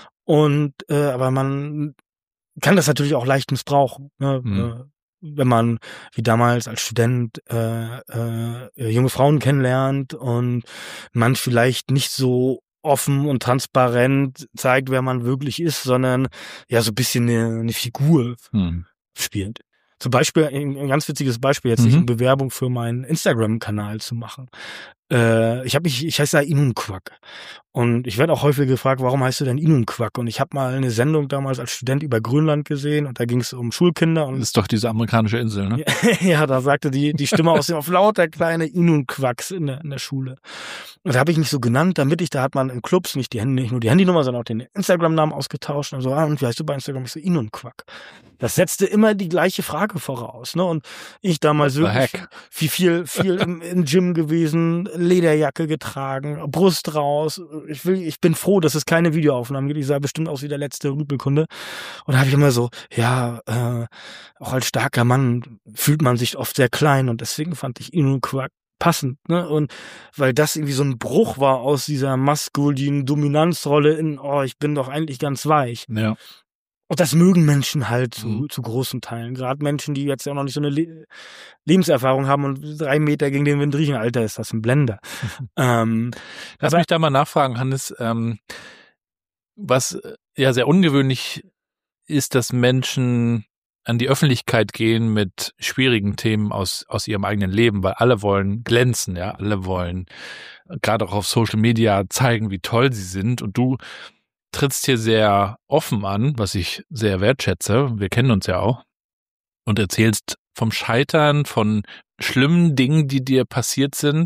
Und äh, aber man kann das natürlich auch leicht missbrauchen. Ne? Mhm. Äh, wenn man wie damals als Student äh, äh, junge Frauen kennenlernt und man vielleicht nicht so offen und transparent zeigt, wer man wirklich ist, sondern ja so ein bisschen eine, eine Figur Mhm. spielt. Zum Beispiel, ein, ein ganz witziges Beispiel, jetzt Mhm. nicht eine Bewerbung für meinen Instagram-Kanal zu machen. Äh, ich habe mich, ich heiße da Inun Quack. Und ich werde auch häufig gefragt, warum heißt du denn Inun Quack? Und ich habe mal eine Sendung damals als Student über Grönland gesehen und da ging es um Schulkinder. Und das ist doch diese amerikanische Insel, ne? Ja, da sagte die die Stimme aus dem auf lauter kleine Inun Quacks in der, in der Schule. Und da habe ich mich so genannt, damit ich, da hat man in Clubs nicht die Handy, nicht nur die Handynummer, sondern auch den Instagram-Namen ausgetauscht. Und so, ah, und wie heißt du bei Instagram? Ich so, Inun Quack. Das setzte immer die gleiche Frage voraus, ne? Und ich damals wirklich viel, viel, viel im, im Gym gewesen, Lederjacke getragen, Brust raus. Ich will, ich bin froh, dass es keine Videoaufnahmen gibt. Ich sah bestimmt aus wie der letzte Rüpelkunde. Und da habe ich immer so, ja, äh, auch als starker Mann fühlt man sich oft sehr klein und deswegen fand ich Inun Quack passend, ne? Und weil das irgendwie so ein Bruch war aus dieser maskulinen Dominanzrolle in, oh, ich bin doch eigentlich ganz weich. Ja. Und das mögen Menschen halt zu, mhm. zu großen Teilen. Gerade Menschen, die jetzt ja noch nicht so eine Le- Lebenserfahrung haben und drei Meter gegen den Wind riechen. Alter, ist das ein Blender. ähm, Lass aber, mich da mal nachfragen, Hannes. Ähm, was ja sehr ungewöhnlich ist, dass Menschen an die Öffentlichkeit gehen mit schwierigen Themen aus aus ihrem eigenen Leben, weil alle wollen glänzen, ja, alle wollen gerade auch auf Social Media zeigen, wie toll sie sind, und du trittst hier sehr offen an, was ich sehr wertschätze. Wir kennen uns ja auch, und erzählst vom Scheitern, von schlimmen Dingen, die dir passiert sind.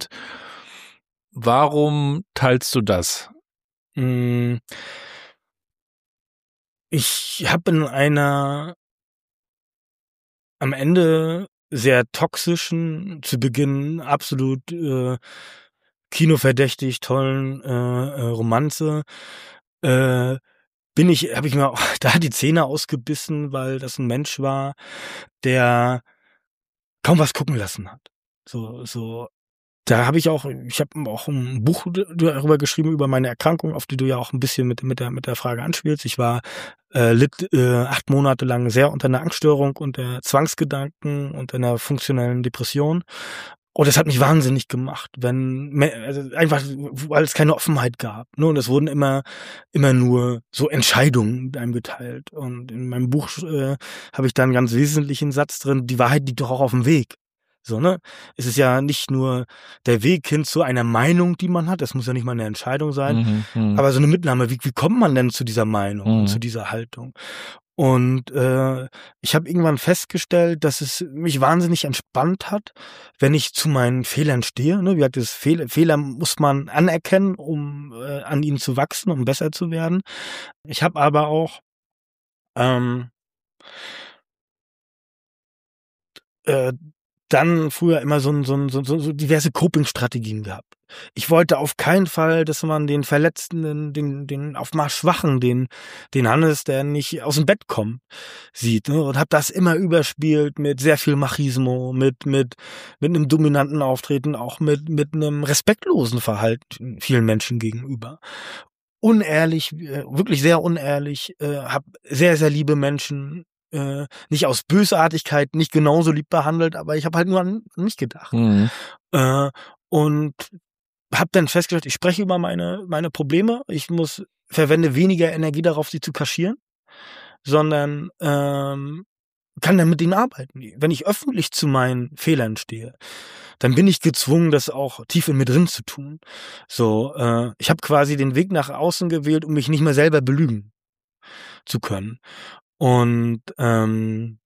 Warum teilst du das? Ich habe in einer am Ende sehr toxischen, zu Beginn absolut äh, kinoverdächtig tollen äh, äh, Romanze äh, bin ich, habe ich mir auch da die Zähne ausgebissen, weil das ein Mensch war, der kaum was gucken lassen hat. So, so. Da habe ich auch, ich habe auch ein Buch darüber geschrieben, über meine Erkrankung, auf die du ja auch ein bisschen mit mit der mit der Frage anspielst. Ich war äh, litt äh, acht Monate lang sehr unter einer Angststörung, unter Zwangsgedanken und einer funktionellen Depression. Und das hat mich wahnsinnig gemacht, wenn also einfach, weil es keine Offenheit gab. Ne? Und es wurden immer immer nur so Entscheidungen mit einem geteilt. Und in meinem Buch äh, habe ich da einen ganz wesentlichen Satz drin: Die Wahrheit liegt doch auch auf dem Weg. So, ne? Es ist ja nicht nur der Weg hin zu einer Meinung, die man hat. Das muss ja nicht mal eine Entscheidung sein. Mhm, mh. Aber so eine Mitnahme, wie, wie kommt man denn zu dieser Meinung mhm. und zu dieser Haltung? Und äh, ich habe irgendwann festgestellt, dass es mich wahnsinnig entspannt hat, wenn ich zu meinen Fehlern stehe. Ne? Wie gesagt, das Fehl- Fehler muss man anerkennen, um äh, an ihnen zu wachsen, um besser zu werden. Ich habe aber auch ähm, äh, dann früher immer so, so, so, so diverse Coping-Strategien gehabt. Ich wollte auf keinen Fall, dass man den Verletzten, den, den auf mal Schwachen, den, den Hannes, der nicht aus dem Bett kommt, sieht, ne? Und habe das immer überspielt mit sehr viel Machismo, mit, mit, mit einem dominanten Auftreten, auch mit, mit einem respektlosen Verhalten vielen Menschen gegenüber. Unehrlich, wirklich sehr unehrlich, äh, habe sehr, sehr liebe Menschen Äh, nicht aus Bösartigkeit nicht genauso lieb behandelt, aber ich habe halt nur an mich gedacht. Mhm. Äh, und habe dann festgestellt, ich spreche über meine meine Probleme, ich muss verwende weniger Energie darauf, sie zu kaschieren, sondern ähm, kann dann mit denen arbeiten. Wenn ich öffentlich zu meinen Fehlern stehe, dann bin ich gezwungen, das auch tief in mir drin zu tun. So, äh, ich habe quasi den Weg nach außen gewählt, um mich nicht mehr selber belügen zu können. Und ähm,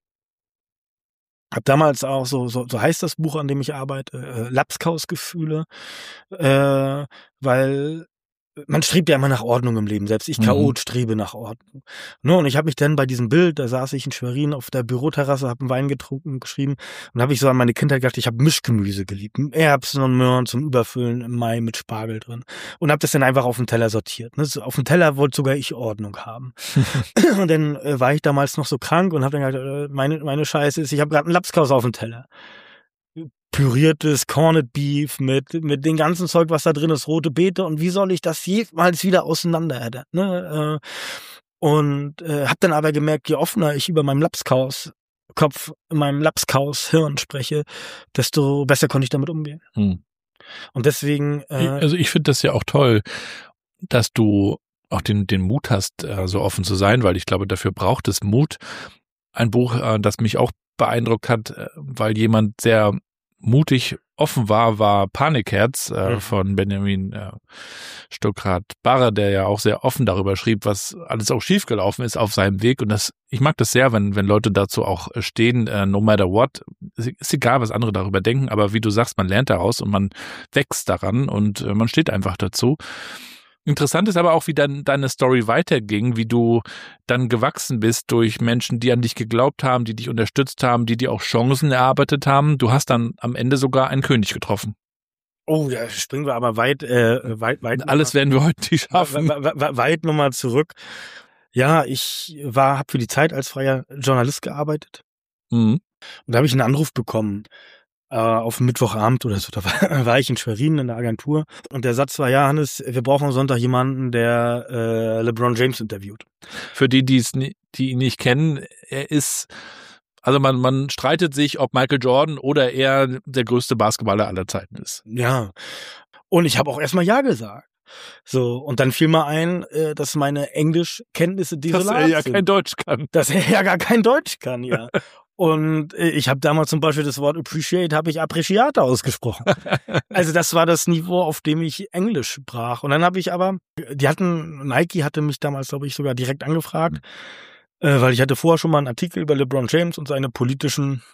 habe damals auch so, so so heißt das Buch, an dem ich arbeite, äh, Lapskausgefühle, äh, weil man strebt ja immer nach Ordnung im Leben. Selbst ich Chaot strebe nach Ordnung. Ne, und ich habe mich dann bei diesem Bild, da saß ich in Schwerin auf der Büroterrasse, habe einen Wein getrunken, geschrieben und habe ich so an meine Kindheit gedacht, ich habe Mischgemüse geliebt. Erbsen und Möhren zum Überfüllen im Mai mit Spargel drin. Und habe das dann einfach auf den Teller sortiert. Ne? Auf dem Teller wollte sogar ich Ordnung haben. Und dann äh, war ich damals noch so krank und habe dann gedacht, äh, meine, meine Scheiße ist, ich habe gerade einen Lapskaus auf dem Teller. Püriertes Corned Beef mit mit dem ganzen Zeug, was da drin ist, rote Beete, und wie soll ich das jemals wieder auseinander, ne? Und äh, habe dann aber gemerkt, je offener ich über meinem Lapskaus Kopf, in meinem Lapskaus Hirn spreche, desto besser konnte ich damit umgehen. Hm. Und deswegen äh, also ich finde das ja auch toll, dass du auch den den Mut hast, äh, so offen zu sein, weil ich glaube, dafür braucht es Mut. Ein Buch, äh, das mich auch beeindruckt hat, äh, weil jemand sehr mutig offen war, war Panikherz äh, Mhm. von Benjamin äh, Stuckrad-Barre, der ja auch sehr offen darüber schrieb, was alles auch schiefgelaufen ist auf seinem Weg. Und das, ich mag das sehr, wenn wenn Leute dazu auch stehen, äh, no matter what. Ist, ist egal, was andere darüber denken, aber wie du sagst, man lernt daraus und man wächst daran und äh, man steht einfach dazu. Interessant ist aber auch, wie dann deine Story weiterging, wie du dann gewachsen bist durch Menschen, die an dich geglaubt haben, die dich unterstützt haben, die dir auch Chancen erarbeitet haben. Du hast dann am Ende sogar einen König getroffen. Oh, da springen wir aber weit, äh, weit, weit. Alles werden wir heute nicht schaffen. Weit, weit, weit nochmal zurück. Ja, ich war, habe für die Zeit als freier Journalist gearbeitet. Mhm. Und da habe ich einen Anruf bekommen. Äh, auf Mittwochabend oder so, da war, war ich in Schwerin in der Agentur und der Satz war, ja Hannes, wir brauchen am Sonntag jemanden, der äh, LeBron James interviewt. Für die, die es nie, die ihn nicht kennen, er ist, also man, man streitet sich, ob Michael Jordan oder er der größte Basketballer aller Zeiten ist. Ja, und ich habe auch erstmal ja gesagt. So, und dann fiel mir ein, äh, dass meine Englischkenntnisse desolat Dass er ja sind. kein Deutsch kann. Dass er ja gar kein Deutsch kann, ja. Und äh, ich habe damals zum Beispiel das Wort appreciate, habe ich appreciate ausgesprochen. Also das war das Niveau, auf dem ich Englisch sprach. Und dann habe ich aber, die hatten, Nike hatte mich damals, glaube ich, sogar direkt angefragt, äh, weil ich hatte vorher schon mal einen Artikel über LeBron James und seine politischen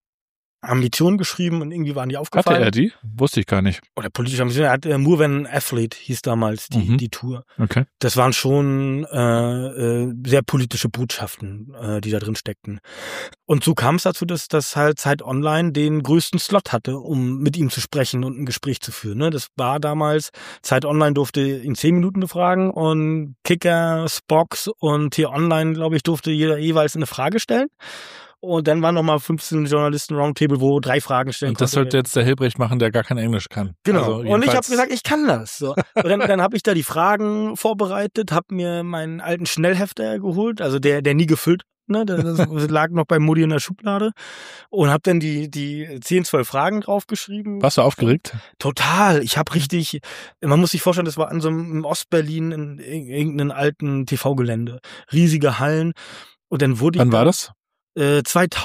Ambitionen geschrieben und irgendwie waren die aufgefallen. Hatte er die? Wusste ich gar nicht. Oder politische Ambitionen. Er hat äh, More Than Athlete hieß damals die, Mhm. die Tour. Okay. Das waren schon äh, äh, sehr politische Botschaften, äh, die da drin steckten. Und so kam es dazu, dass das halt Zeit Online den größten Slot hatte, um mit ihm zu sprechen und ein Gespräch zu führen. Ne? Das war damals, Zeit Online durfte ihn zehn Minuten befragen und Kicker, Spox und T Online, glaube ich, durfte jeder jeweils eine Frage stellen. Und dann waren nochmal fünfzehn Journalisten Roundtable, wo drei Fragen stellen Und das konnte. sollte jetzt der Hilbrecht machen, der gar kein Englisch kann. Genau. Also und ich jedenfalls- habe gesagt, ich kann das. So. Und dann, dann habe ich da die Fragen vorbereitet, habe mir meinen alten Schnellhefter geholt, also der, der nie gefüllt, ne, das lag noch bei Mutti in der Schublade und habe dann die die zehn, zwölf Fragen draufgeschrieben. Warst du aufgeregt? Total. Ich habe richtig, man muss sich vorstellen, das war an so einem in Ostberlin in irgendeinem alten T V-Gelände, riesige Hallen. Und dann wurde ich Wann war das? Äh,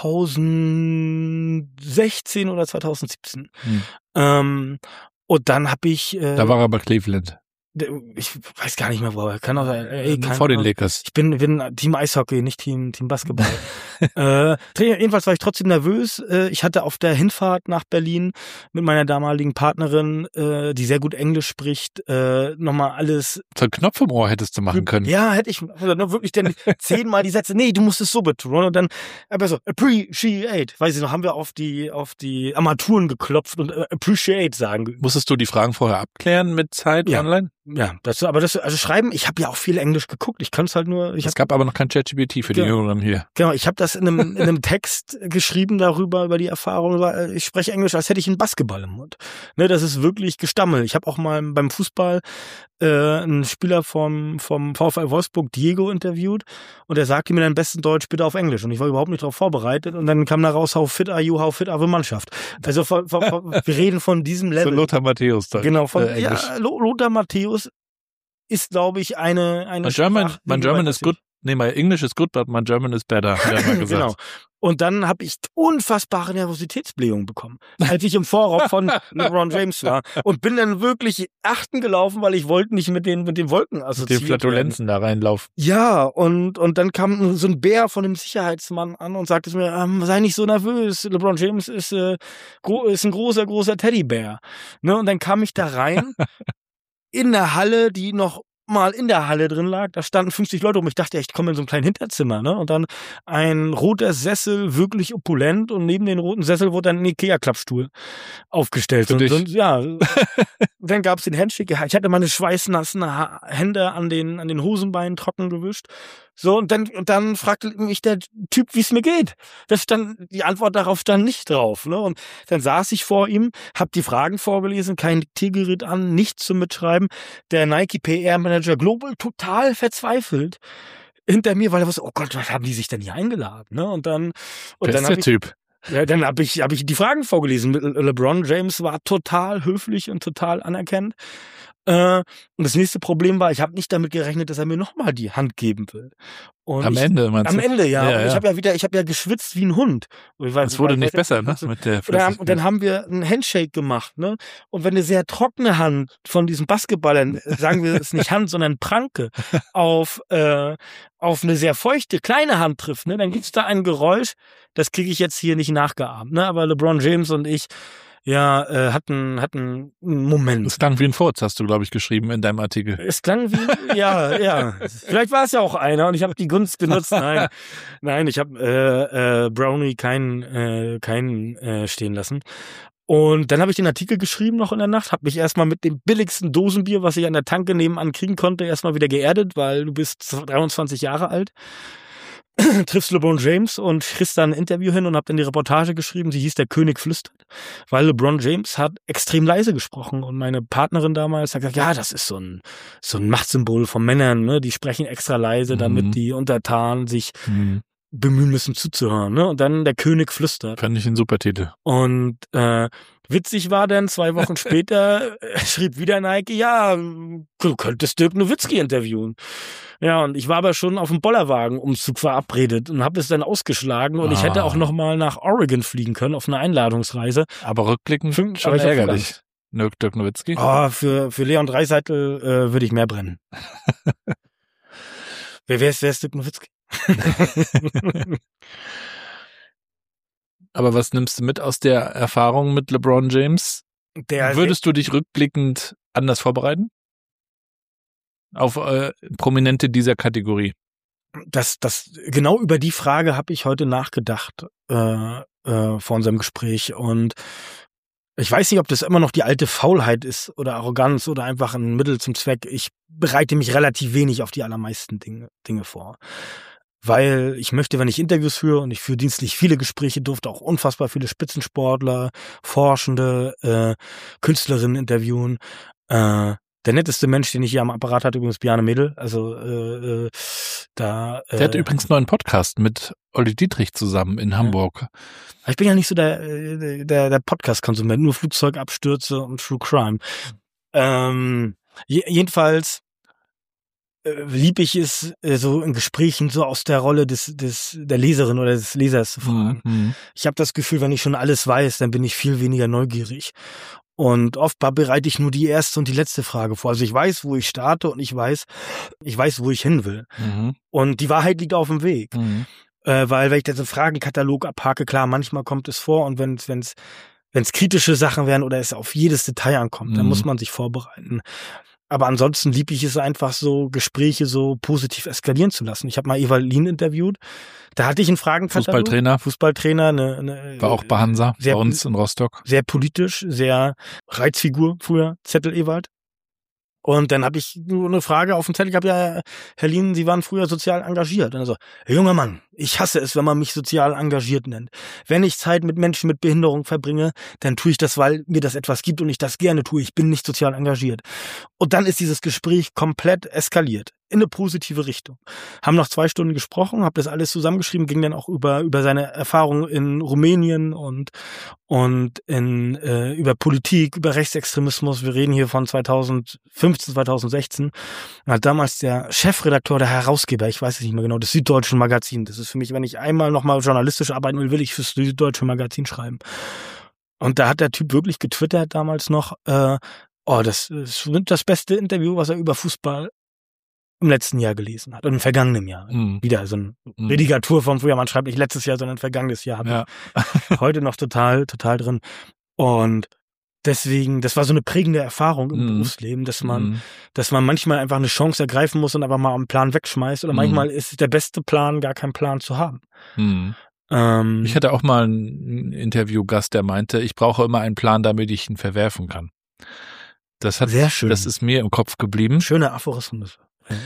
zweitausendsechzehn oder zweitausendsiebzehn. Hm. Ähm, und dann habe ich, äh, Da war er bei Cleveland. ich weiß gar nicht mehr, wo er kann auch sein. Ey, keine Vor den Ahnung. Lakers. Ich bin, bin Team Eishockey, nicht Team, Team Basketball. äh, jedenfalls war ich trotzdem nervös. Äh, ich hatte auf der Hinfahrt nach Berlin mit meiner damaligen Partnerin, äh, die sehr gut Englisch spricht, äh, nochmal alles. So einen Knopf im Ohr hättest du machen können. Ja, hätte ich also, ne, wirklich dann zehnmal die Sätze. Nee, du musst es so betonen. Und dann aber so appreciate. Weiß ich noch, haben wir auf die auf die Armaturen geklopft und äh, appreciate sagen. Musstest du die Fragen vorher abklären mit Zeit Ja. online? Ja, das, aber das, also schreiben, ich habe ja auch viel Englisch geguckt. Ich kann es halt nur. Ich Es hab, gab aber noch kein ChatGPT für die Ja. Jüngeren hier. genau, ich habe das in einem, in einem Text geschrieben darüber, über die Erfahrung. Ich spreche Englisch, als hätte ich einen Basketball im Mund. Ne, das ist wirklich Gestammel. Ich habe auch mal beim Fußball äh, einen Spieler vom, vom VfL Wolfsburg, Diego, interviewt und er sagte mir dann besten Deutsch bitte auf Englisch und ich war überhaupt nicht darauf vorbereitet und dann kam da raus, how fit are you, how fit are the Mannschaft. Also von, von, von, wir reden von diesem So Level. Lothar Matthäus da. Genau, von äh, Englisch. ja, Lothar Matthäus ist, glaube ich, eine eine My German, Sprach- my German is good. Nee, my English is good, but my German is better, hat er mal gesagt. Genau. Und dann habe ich unfassbare Nervositätsblähungen bekommen, als ich im Vorraum von LeBron James war und bin dann wirklich achten gelaufen, weil ich wollte nicht mit den mit den Wolken Mit assoziiert den Flatulenzen da reinlaufen. werden. Ja, und und dann kam so ein Bär von dem Sicherheitsmann an und sagte zu mir, ähm, sei nicht so nervös, LeBron James ist äh, gro- ist ein großer großer Teddybär. Ne, und dann kam ich da rein in der Halle, die noch mal in der Halle drin lag, da standen fünfzig Leute um. Ich dachte, ich komme in so ein kleines Hinterzimmer, ne? Und dann ein roter Sessel, wirklich opulent, und neben den roten Sessel wurde dann ein Ikea-Klappstuhl aufgestellt. Für Und, dich. und, ja, dann gab's den Handshake. Ich hatte meine schweißnassen Ha- Hände an den an den Hosenbeinen trocken gewischt. So, und dann und dann fragte mich der Typ, wie es mir geht. Das stand, die Antwort darauf stand nicht drauf, ne? Und dann saß ich vor ihm, hab die Fragen vorgelesen, kein Diktiergerät an, nichts zum Mitschreiben. Der Nike P R-Manager Global total verzweifelt hinter mir, weil er wusste, oh Gott, was haben die sich denn hier eingeladen, ne? Und dann und Wer dann ist hab der ich, Typ? Ja, dann habe ich, hab ich die Fragen vorgelesen. LeBron James war total höflich und total anerkennend. Äh, und das nächste Problem war, ich habe nicht damit gerechnet, dass er mir nochmal die Hand geben will. Und am ich, Ende, meinst am du? Ende, ja. ja, und ich ja. habe ja wieder, ich habe ja geschwitzt wie ein Hund. Und ich weiß, Es wurde ich nicht weiß, besser, ne? so. Mit der Und dann, Flüssigkeit. und dann haben wir einen Handshake gemacht, ne? Und wenn eine sehr trockene Hand von diesen Basketballern, sagen wir es nicht Hand, sondern Pranke, auf äh, auf eine sehr feuchte kleine Hand trifft, ne, dann gibt's da ein Geräusch, das kriege ich jetzt hier nicht nachgeahmt, ne? Aber LeBron James und ich, ja, äh, hatten hatten einen Moment. Es klang wie ein Furz, hast du, glaube ich, geschrieben in deinem Artikel. Es klang wie, ja, ja. Vielleicht war es ja auch einer und ich habe die Gunst genutzt. Nein, nein, ich habe äh, äh, Brownie keinen äh, keinen äh, stehen lassen. Und dann habe ich den Artikel geschrieben noch in der Nacht, habe mich erstmal mit dem billigsten Dosenbier, was ich an der Tanke nebenan kriegen konnte, erstmal wieder geerdet, weil du bist dreiundzwanzig Jahre alt. Triffst LeBron James und kriegst da ein Interview hin und hab dann die Reportage geschrieben, sie hieß Der König flüstert, weil LeBron James hat extrem leise gesprochen und meine Partnerin damals hat gesagt, ja, das ist so ein so ein Machtsymbol von Männern, ne? Die sprechen extra leise, damit Mhm. die Untertanen sich Hm. bemühen müssen zuzuhören, ne? Und dann Der König flüstert. Fand ich einen super Titel. Und äh, witzig war dann, zwei Wochen später äh, schrieb wieder Nike, ja, du könntest Dirk Nowitzki interviewen. Ja, und ich war aber schon auf dem Bollerwagen-Umzug verabredet und habe es dann ausgeschlagen und Ah. ich hätte auch noch mal nach Oregon fliegen können auf eine Einladungsreise. Aber rückblickend Fünf- schon aber ich hab ärgerlich. Dirk, Dirk Nowitzki. Oh, für, für Leon Dreiseitel äh, würde ich mehr brennen. wer, wer, ist, wer ist Dirk Nowitzki? Aber was nimmst du mit aus der Erfahrung mit LeBron James? Der Würdest du dich rückblickend anders vorbereiten? Auf äh, Prominente dieser Kategorie. das, das, genau über die Frage habe ich heute nachgedacht äh, äh, vor unserem Gespräch und ich weiß nicht, ob das immer noch die alte Faulheit ist oder Arroganz oder einfach ein Mittel zum Zweck. Ich bereite mich relativ wenig auf die allermeisten Dinge, Dinge vor. Weil ich möchte, wenn ich Interviews führe und ich führe dienstlich viele Gespräche, durfte auch unfassbar viele Spitzensportler, Forschende, äh, Künstlerinnen interviewen. Äh, der netteste Mensch, den ich hier am Apparat hatte, übrigens Bjarne Mädel. Also äh, äh, da. Äh, Der hat übrigens einen neuen Podcast mit Olli Dietrich zusammen in Hamburg. Ich bin ja nicht so der äh, der, der Podcast-Konsument, nur Flugzeugabstürze und True Crime. Ähm, je, jedenfalls äh, lieb ich es, äh, so in Gesprächen so aus der Rolle des des der Leserin oder des Lesers zu fragen. Mhm. Ich habe das Gefühl, wenn ich schon alles weiß, dann bin ich viel weniger neugierig. Und oft bereite ich nur die erste und die letzte Frage vor. Also ich weiß, wo ich starte und ich weiß, ich weiß, wo ich hin will. Mhm. Und die Wahrheit liegt auf dem Weg. Mhm. Äh, weil, wenn ich diesen Fragenkatalog abhake, klar, manchmal kommt es vor und wenn es wenn's, wenn's kritische Sachen wären oder es auf jedes Detail ankommt, dann Mhm. muss man sich vorbereiten. Aber ansonsten liebe ich es einfach so, Gespräche so positiv eskalieren zu lassen. Ich habe mal Evalin interviewt. Da hatte ich einen Fragenkatalog. Fußballtrainer. Fußballtrainer. Eine, eine, War auch bei Hansa, sehr, bei uns in Rostock. Sehr politisch, sehr Reizfigur früher, Zettel Ewald. Und dann habe ich nur eine Frage auf dem Zettel. Ich habe ja, Herr Lien, Sie waren früher sozial engagiert. Und er so, junger Mann, ich hasse es, wenn man mich sozial engagiert nennt. Wenn ich Zeit mit Menschen mit Behinderung verbringe, dann tue ich das, weil mir das etwas gibt und ich das gerne tue. Ich bin nicht sozial engagiert. Und dann ist dieses Gespräch komplett eskaliert. In eine positive Richtung. Haben noch zwei Stunden gesprochen, habe das alles zusammengeschrieben, ging dann auch über über seine Erfahrungen in Rumänien und und in äh, über Politik, über Rechtsextremismus. Wir reden hier von zweitausendfünfzehn, zweitausendsechzehn. Hat damals der Chefredakteur, der Herausgeber, ich weiß es nicht mehr genau, des Süddeutschen Magazins. Das ist für mich, wenn ich einmal nochmal journalistisch arbeiten will, will ich fürs Süddeutsche Magazin schreiben. Und da hat der Typ wirklich getwittert damals noch, äh, oh, das ist das beste Interview, was er über Fußball im letzten Jahr gelesen hat, im vergangenen Jahr. Mhm. Wieder so ein Mhm. Redigatur vom Frühjahr, man schreibt nicht letztes Jahr, sondern vergangenes Jahr. Hab Ja. ich heute noch total, total drin. Und deswegen, das war so eine prägende Erfahrung im Mhm. Berufsleben, dass man, Mhm. dass man manchmal einfach eine Chance ergreifen muss und einfach mal einen Plan wegschmeißt. Oder Mhm. manchmal ist der beste Plan, gar keinen Plan zu haben. Mhm. Ähm, Ich hatte auch mal einen Interviewgast, der meinte, ich brauche immer einen Plan, damit ich ihn verwerfen kann. Das hat, Sehr schön. das ist mir im Kopf geblieben. schöner Aphorismus. Ja.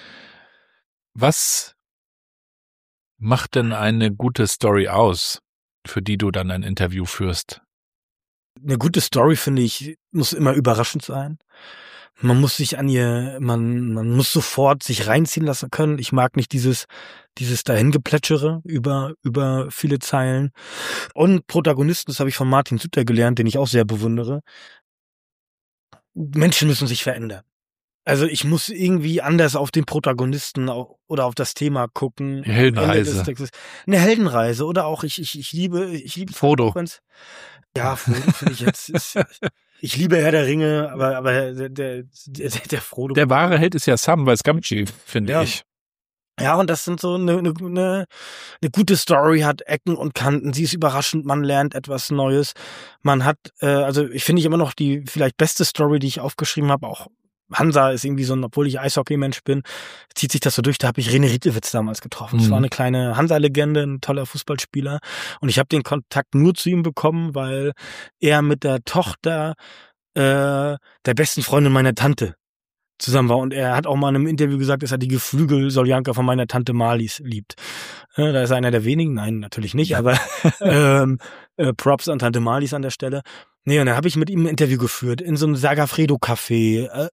Was macht denn eine gute Story aus, für die du dann ein Interview führst? Eine gute Story, finde ich, muss immer überraschend sein. man muss sich an ihr, man, man muss sofort sich reinziehen lassen können. Ich mag nicht dieses, dieses Dahingeplätschere über, über viele Zeilen. Und Protagonisten, das habe ich von Martin Suter gelernt, den ich auch sehr bewundere. Menschen müssen sich verändern. Also ich muss irgendwie anders auf den Protagonisten oder auf das Thema gucken. Die Heldenreise. Eine Heldenreise oder auch ich ich ich liebe ich liebe Frodo. Ja, Frodo finde ich jetzt. Ist, ich liebe Herr der Ringe, aber aber der der der, der Frodo. Der wahre Held ist ja Samwise Gamgee, finde ja. ich. Ja, und das sind so eine, eine, eine, eine gute Story, hat Ecken und Kanten. Sie ist überraschend, man lernt etwas Neues. Man hat, äh, also ich finde ich immer noch die vielleicht beste Story, die ich aufgeschrieben habe, auch Hansa ist irgendwie so ein, obwohl ich Eishockey-Mensch bin, zieht sich das so durch. Da habe ich René Rietewitz damals getroffen. Das mhm. war eine kleine Hansa-Legende, ein toller Fußballspieler. Und ich habe den Kontakt nur zu ihm bekommen, weil er mit der Tochter äh, der besten Freundin meiner Tante zusammen war. Und er hat auch mal in einem Interview gesagt, dass er die Geflügel-Soljanka von meiner Tante Marlies liebt. Ja, da ist er einer der wenigen. Nein, natürlich nicht, aber ähm, äh, Props an Tante Marlies an der Stelle. Nee, und dann habe ich mit ihm ein Interview geführt in so einem Sagafredo-Café äh,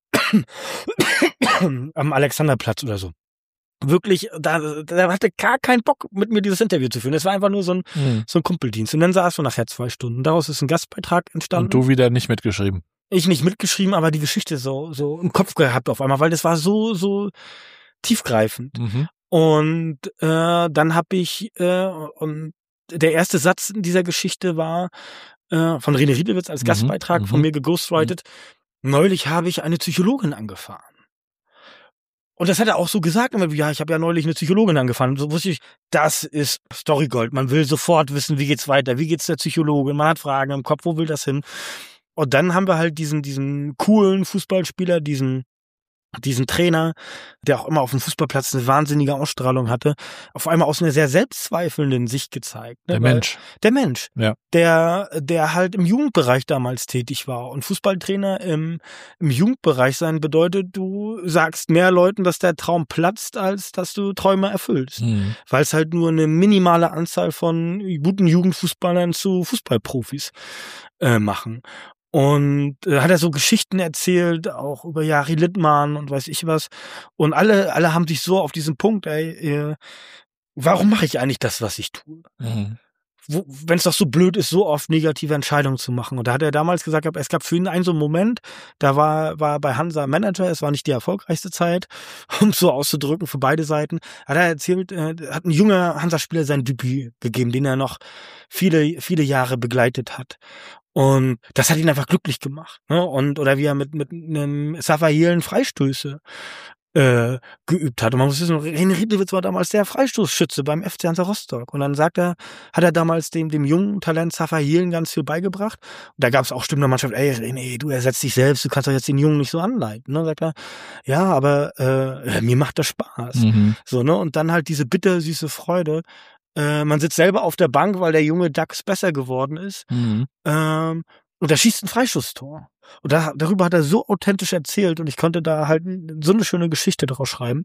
am Alexanderplatz oder so. Wirklich, da, da hatte gar keinen Bock, mit mir dieses Interview zu führen. Das war einfach nur so ein, mhm. so ein Kumpeldienst. Und dann saß wir nachher zwei Stunden. Daraus ist ein Gastbeitrag entstanden. Und du wieder nicht mitgeschrieben? Ich nicht mitgeschrieben, aber die Geschichte so so im Kopf gehabt auf einmal, weil das war so so tiefgreifend. Mhm. Und äh, dann habe ich äh, und der erste Satz in dieser Geschichte war äh, von René Rietewitz als Gastbeitrag mhm. von mir geghostwritet. Mhm. Neulich habe ich eine Psychologin angefahren. Und das hat er auch so gesagt, ja, ich habe ja neulich eine Psychologin angefahren. So wusste ich, das ist Storygold. Man will sofort wissen, wie geht's weiter, wie geht's der Psychologin, man hat Fragen im Kopf, wo will das hin? Und dann haben wir halt diesen diesen coolen Fußballspieler, diesen diesen Trainer, der auch immer auf dem Fußballplatz eine wahnsinnige Ausstrahlung hatte, auf einmal aus einer sehr selbstzweifelnden Sicht gezeigt. Ne? Der Weil Mensch. Der Mensch. Ja. Der, der halt im Jugendbereich damals tätig war. Und Fußballtrainer im, im Jugendbereich sein bedeutet, du sagst mehr Leuten, dass der Traum platzt, als dass du Träume erfüllst. Mhm. Weil es halt nur eine minimale Anzahl von guten Jugendfußballern zu Fußballprofis äh, machen. Und äh, hat er so Geschichten erzählt, auch über Jari Littmann und weiß ich was. Und alle alle haben sich so auf diesen Punkt, ey, äh, warum mache ich eigentlich das, was ich tue? Mhm. Wenn es doch so blöd ist, so oft negative Entscheidungen zu machen. Und da hat er damals gesagt, es gab für ihn einen so einen Moment, da war war bei Hansa Manager, es war nicht die erfolgreichste Zeit, um es so auszudrücken für beide Seiten. Hat er erzählt, äh, hat ein junger Hansa-Spieler sein Debüt gegeben, den er noch viele viele Jahre begleitet hat. Und das hat ihn einfach glücklich gemacht, ne? Und oder wie er mit mit einem Safahielen Freistöße äh, geübt hat. Und man muss wissen, René Rietewitz war damals der Freistoßschütze beim F C Hansa Rostock. Und dann sagt er, hat er damals dem dem jungen Talent Safahielen ganz viel beigebracht. Und da gab es auch Stimmen der Mannschaft, ey René, du ersetzt dich selbst, du kannst doch jetzt den Jungen nicht so anleiten. Ne? Sagt er, ja, aber äh, mir macht das Spaß. Mhm. So, ne? Und dann halt diese bittersüße Freude. Äh, man sitzt selber auf der Bank, weil der junge Dachs besser geworden ist. Mhm. Ähm, und da schießt ein Freischusstor. Und da, darüber hat er so authentisch erzählt und ich konnte da halt so eine schöne Geschichte draus schreiben.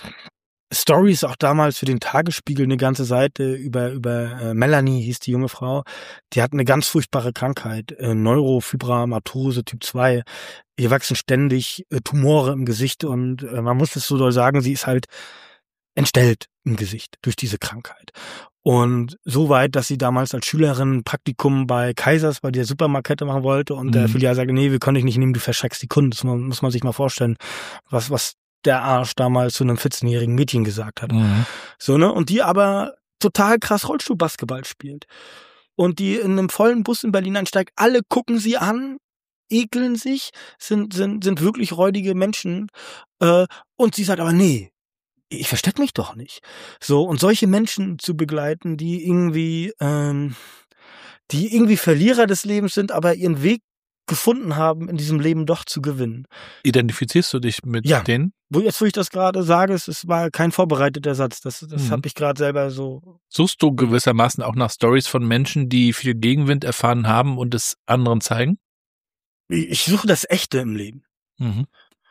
Stories auch damals für den Tagesspiegel, eine ganze Seite über über äh, Melanie hieß die junge Frau. Die hat eine ganz furchtbare Krankheit, äh, Neurofibromatose Typ zwei. Ihr wachsen ständig äh, Tumore im Gesicht und äh, man muss es so doll sagen, sie ist halt entstellt im Gesicht durch diese Krankheit. Und so weit, dass sie damals als Schülerin ein Praktikum bei Kaisers, bei der Supermarktkette machen wollte und mhm. der Filial sagte, nee, wir können dich nicht nehmen, du verschreckst die Kunden. Das muss man sich mal vorstellen, was was der Arsch damals zu einem vierzehnjährigen Mädchen gesagt hat. Mhm. So, ne? Und die aber total krass Rollstuhlbasketball spielt. Und die in einem vollen Bus in Berlin einsteigt, alle gucken sie an, ekeln sich, sind sind sind wirklich räudige Menschen. Äh, und sie sagt aber, nee, ich verstecke mich doch nicht. So, und solche Menschen zu begleiten, die irgendwie, ähm, die irgendwie Verlierer des Lebens sind, aber ihren Weg gefunden haben, in diesem Leben doch zu gewinnen. Identifizierst du dich mit ja. denen? Wo jetzt, wo ich das gerade sage, es, es war kein vorbereiteter Satz. Das, das mhm. habe ich gerade selber so. Suchst du gewissermaßen auch nach Stories von Menschen, die viel Gegenwind erfahren haben und es anderen zeigen? Ich, ich suche das Echte im Leben. Mhm.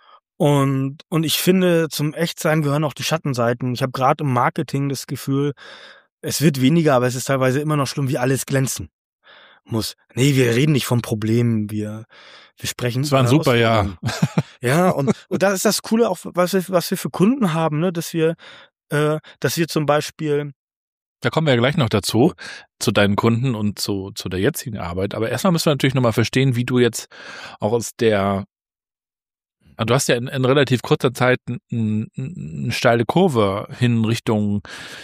Und und ich finde, zum Echtsein gehören auch die Schattenseiten. Ich habe gerade im Marketing das Gefühl, es wird weniger, aber es ist teilweise immer noch schlimm, wie alles glänzen muss. Nee, wir reden nicht von Problemen, wir, wir sprechen. Das war ein super Jahr. Ja, und, und das ist das Coole auch, was wir, was wir für Kunden haben, ne, dass wir, äh, dass wir zum Beispiel. Da kommen wir ja gleich noch dazu, zu deinen Kunden und zu, zu der jetzigen Arbeit. Aber erstmal müssen wir natürlich nochmal verstehen, wie du jetzt auch aus der, du hast ja in, in relativ kurzer Zeit eine eine steile Kurve hin Richtung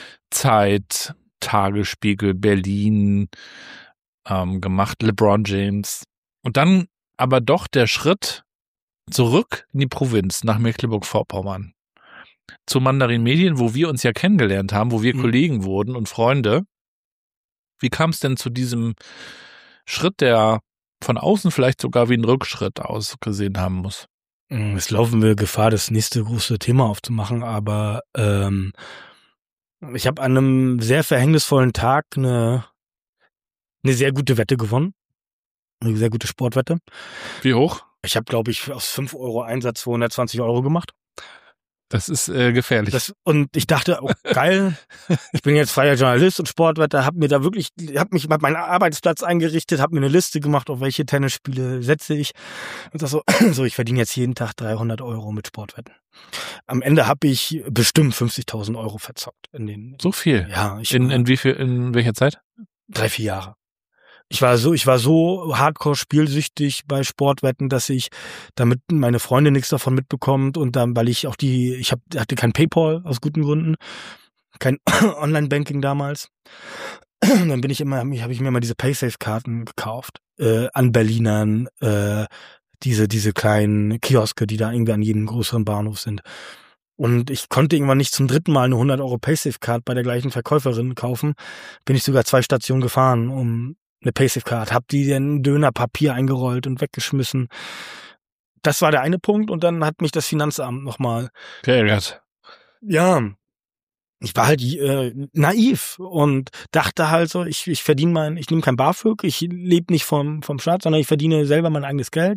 Zeit, Tagesspiegel, Berlin ähm, gemacht, LeBron James. Und dann aber doch der Schritt zurück in die Provinz nach Mecklenburg-Vorpommern. Zu Mandarin Medien, wo wir uns ja kennengelernt haben, wo wir mhm. Kollegen wurden und Freunde. Wie kam es denn zu diesem Schritt, der von außen vielleicht sogar wie ein Rückschritt ausgesehen haben muss? Jetzt laufen wir Gefahr, das nächste große Thema aufzumachen, aber ähm, ich habe an einem sehr verhängnisvollen Tag eine, eine sehr gute Wette gewonnen. Eine sehr gute Sportwette. Wie hoch? Ich habe, glaube ich, aus fünf Euro Einsatz zweihundertzwanzig Euro gemacht. Das ist äh, gefährlich. Das, und ich dachte, oh, geil, ich bin jetzt freier Journalist und Sportwetter, hab mir da wirklich, hab mich hab meinen Arbeitsplatz eingerichtet, hab mir eine Liste gemacht, auf welche Tennisspiele setze ich. Und das so, so, ich verdiene jetzt jeden Tag dreihundert Euro mit Sportwetten. Am Ende habe ich bestimmt fünfzigtausend Euro verzockt. In den, so viel? Ja. Ich in, in wie viel, in welcher Zeit? Drei, vier Jahre. Ich war so, ich war so hardcore spielsüchtig bei Sportwetten, dass ich, damit meine Freundin nichts davon mitbekommt und dann, weil ich auch die, ich hab, hatte kein PayPal aus guten Gründen, kein Online-Banking damals. Dann bin ich immer, habe ich mir immer diese Paysafe-Karten gekauft, äh, an Berlinern, äh, diese, diese kleinen Kioske, die da irgendwie an jedem größeren Bahnhof sind. Und ich konnte irgendwann nicht zum dritten Mal eine hundert Euro Paysafe-Card bei der gleichen Verkäuferin kaufen. Bin ich sogar zwei Stationen gefahren, um eine Paysafe-Card, hab die in Dönerpapier eingerollt und weggeschmissen. Das war der eine Punkt und dann hat mich das Finanzamt nochmal geärgert. Ja, ich war halt äh, naiv und dachte halt so, ich ich verdiene mein, ich nehme kein BAföG, ich lebe nicht vom vom Staat, sondern ich verdiene selber mein eigenes Geld.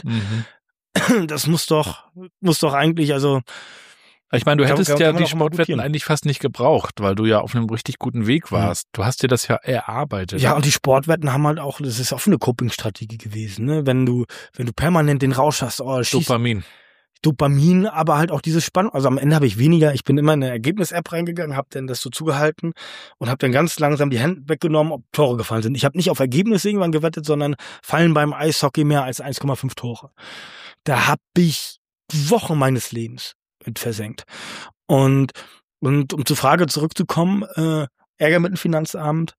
Mhm. Das muss doch muss doch eigentlich, also ich meine, du hättest kann, kann ja die Sportwetten eigentlich fast nicht gebraucht, weil du ja auf einem richtig guten Weg warst. Du hast dir das ja erarbeitet. Ja, und die Sportwetten haben halt auch, das ist auch eine Coping-Strategie gewesen, ne? Wenn du, wenn du permanent den Rausch hast, oh, schießt, Dopamin. Dopamin, aber halt auch diese Spannung. Also am Ende habe ich weniger, ich bin immer in eine Ergebnis-App reingegangen, habe dann das so zugehalten und habe dann ganz langsam die Hände weggenommen, ob Tore gefallen sind. Ich habe nicht auf Ergebnisse irgendwann gewettet, sondern fallen beim Eishockey mehr als eins Komma fünf Tore. Da habe ich Wochen meines Lebens mit versenkt. Und, und um zur Frage zurückzukommen, äh, Ärger mit dem Finanzamt.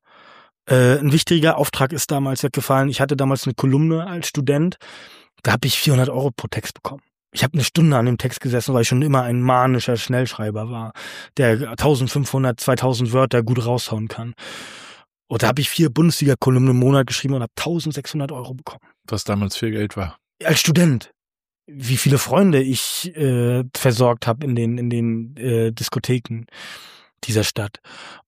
Äh, ein wichtiger Auftrag ist damals weggefallen. Ich hatte damals eine Kolumne als Student. Da habe ich vierhundert Euro pro Text bekommen. Ich habe eine Stunde an dem Text gesessen, weil ich schon immer ein manischer Schnellschreiber war, der eintausendfünfhundert, zweitausend Wörter gut raushauen kann. Und da habe ich vier Bundesliga-Kolumnen im Monat geschrieben und habe eintausendsechshundert Euro bekommen. Was damals viel Geld war. Als Student. Wie viele Freunde ich äh, versorgt habe in den in den äh, Diskotheken dieser Stadt.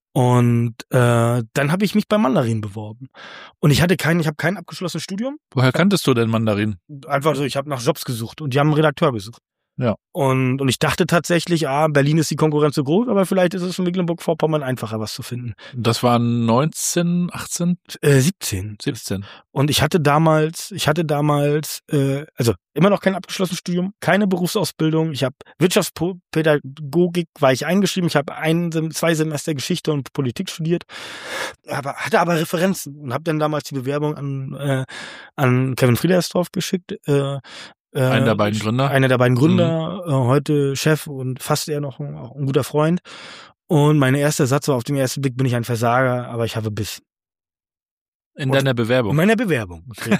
Und äh, dann habe ich mich bei Mandarin beworben. Und ich hatte kein, ich habe kein abgeschlossenes Studium. Woher kanntest du denn Mandarin? Einfach so, ich habe nach Jobs gesucht und die haben einen Redakteur gesucht. Ja. Und und ich dachte tatsächlich, ah, Berlin ist die Konkurrenz so groß, aber vielleicht ist es in Mecklenburg-Vorpommern einfacher, was zu finden. Das waren neunzehn, achtzehn? Äh, siebzehn. siebzehn. Und ich hatte damals, ich hatte damals, äh, also immer noch kein abgeschlossenes Studium, keine Berufsausbildung. Ich habe Wirtschaftspädagogik, war ich eingeschrieben. Ich habe ein, zwei Semester Geschichte und Politik studiert, aber hatte aber Referenzen und habe dann damals die Bewerbung an äh, an Kevin Friedersdorf geschickt. Äh, Äh, einer der beiden Gründer. Einer der beiden Gründer, mhm. äh, heute Chef und fast eher noch ein, auch ein guter Freund. Und mein erster Satz war, auf den ersten Blick bin ich ein Versager, aber ich habe Biss. In und deiner Bewerbung? In meiner Bewerbung. Okay.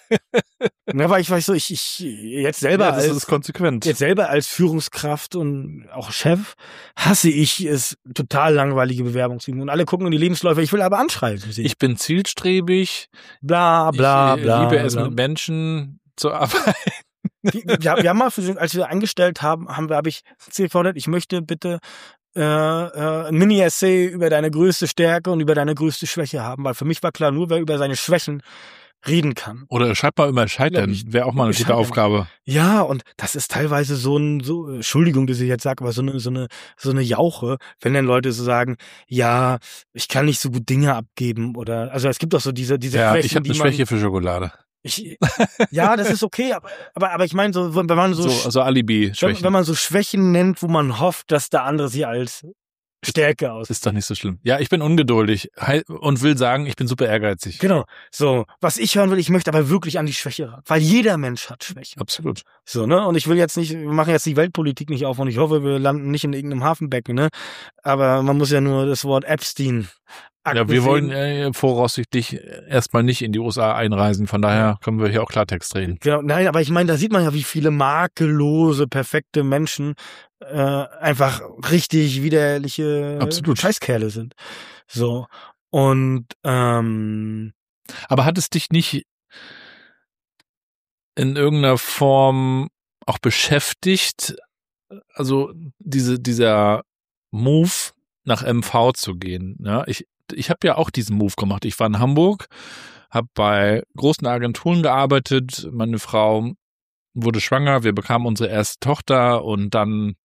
Ja, weil ich weiß so, ich, ich jetzt selber ja, das als ist konsequent. Jetzt selber als Führungskraft und auch Chef hasse ich es total langweilige Bewerbungswegen und alle gucken in die Lebensläufe. Ich will aber anschreiben. Ich bin zielstrebig. Bla bla ich, bla. Ich liebe es bla. mit Menschen zu arbeiten. Ja, wir haben mal, für, als wir eingestellt haben, haben wir, habe ich gefordert, ich möchte bitte äh, äh, ein Mini-Essay über deine größte Stärke und über deine größte Schwäche haben, weil für mich war klar, nur wer über seine Schwächen reden kann. Oder schreib mal immer scheitern, wäre auch mal eine gute Aufgabe. Ja, und das ist teilweise so ein, so, Entschuldigung, dass ich jetzt sage, aber so eine, so eine, so eine Jauche, wenn dann Leute so sagen, ja, ich kann nicht so gut Dinge abgeben oder, also es gibt doch so diese, diese Ja, Schwächen, ich habe eine die man, Schwäche für Schokolade. Ich, ja, das ist okay, aber, aber, aber ich meine, so, wenn man so, So, also Alibi-Schwächen. wenn, wenn man so Schwächen nennt, wo man hofft, dass der andere sie als Stärke aus. Ist doch nicht so schlimm. Ja, ich bin ungeduldig hei- und will sagen, ich bin super ehrgeizig. Genau. So, was ich hören will, ich möchte aber wirklich an die Schwäche ran, weil jeder Mensch hat Schwäche. Absolut. So, ne? Und ich will jetzt nicht, wir machen jetzt die Weltpolitik nicht auf und ich hoffe, wir landen nicht in irgendeinem Hafenbecken, ne? Aber man muss ja nur das Wort Epstein. Ja, wir wollen äh, voraussichtlich erstmal nicht in die U S A einreisen, von daher können wir hier auch Klartext reden. Genau, nein, aber ich meine, da sieht man ja, wie viele makellose, perfekte Menschen äh, einfach richtig widerliche Absolut. Scheißkerle sind. So. Und ähm, Aber hat es dich nicht in irgendeiner Form auch beschäftigt, also diese dieser Move nach M V zu gehen? Ja, ich ich habe ja auch diesen Move gemacht. Ich war in Hamburg, habe bei großen Agenturen gearbeitet. Meine Frau wurde schwanger, wir bekamen unsere erste Tochter und dann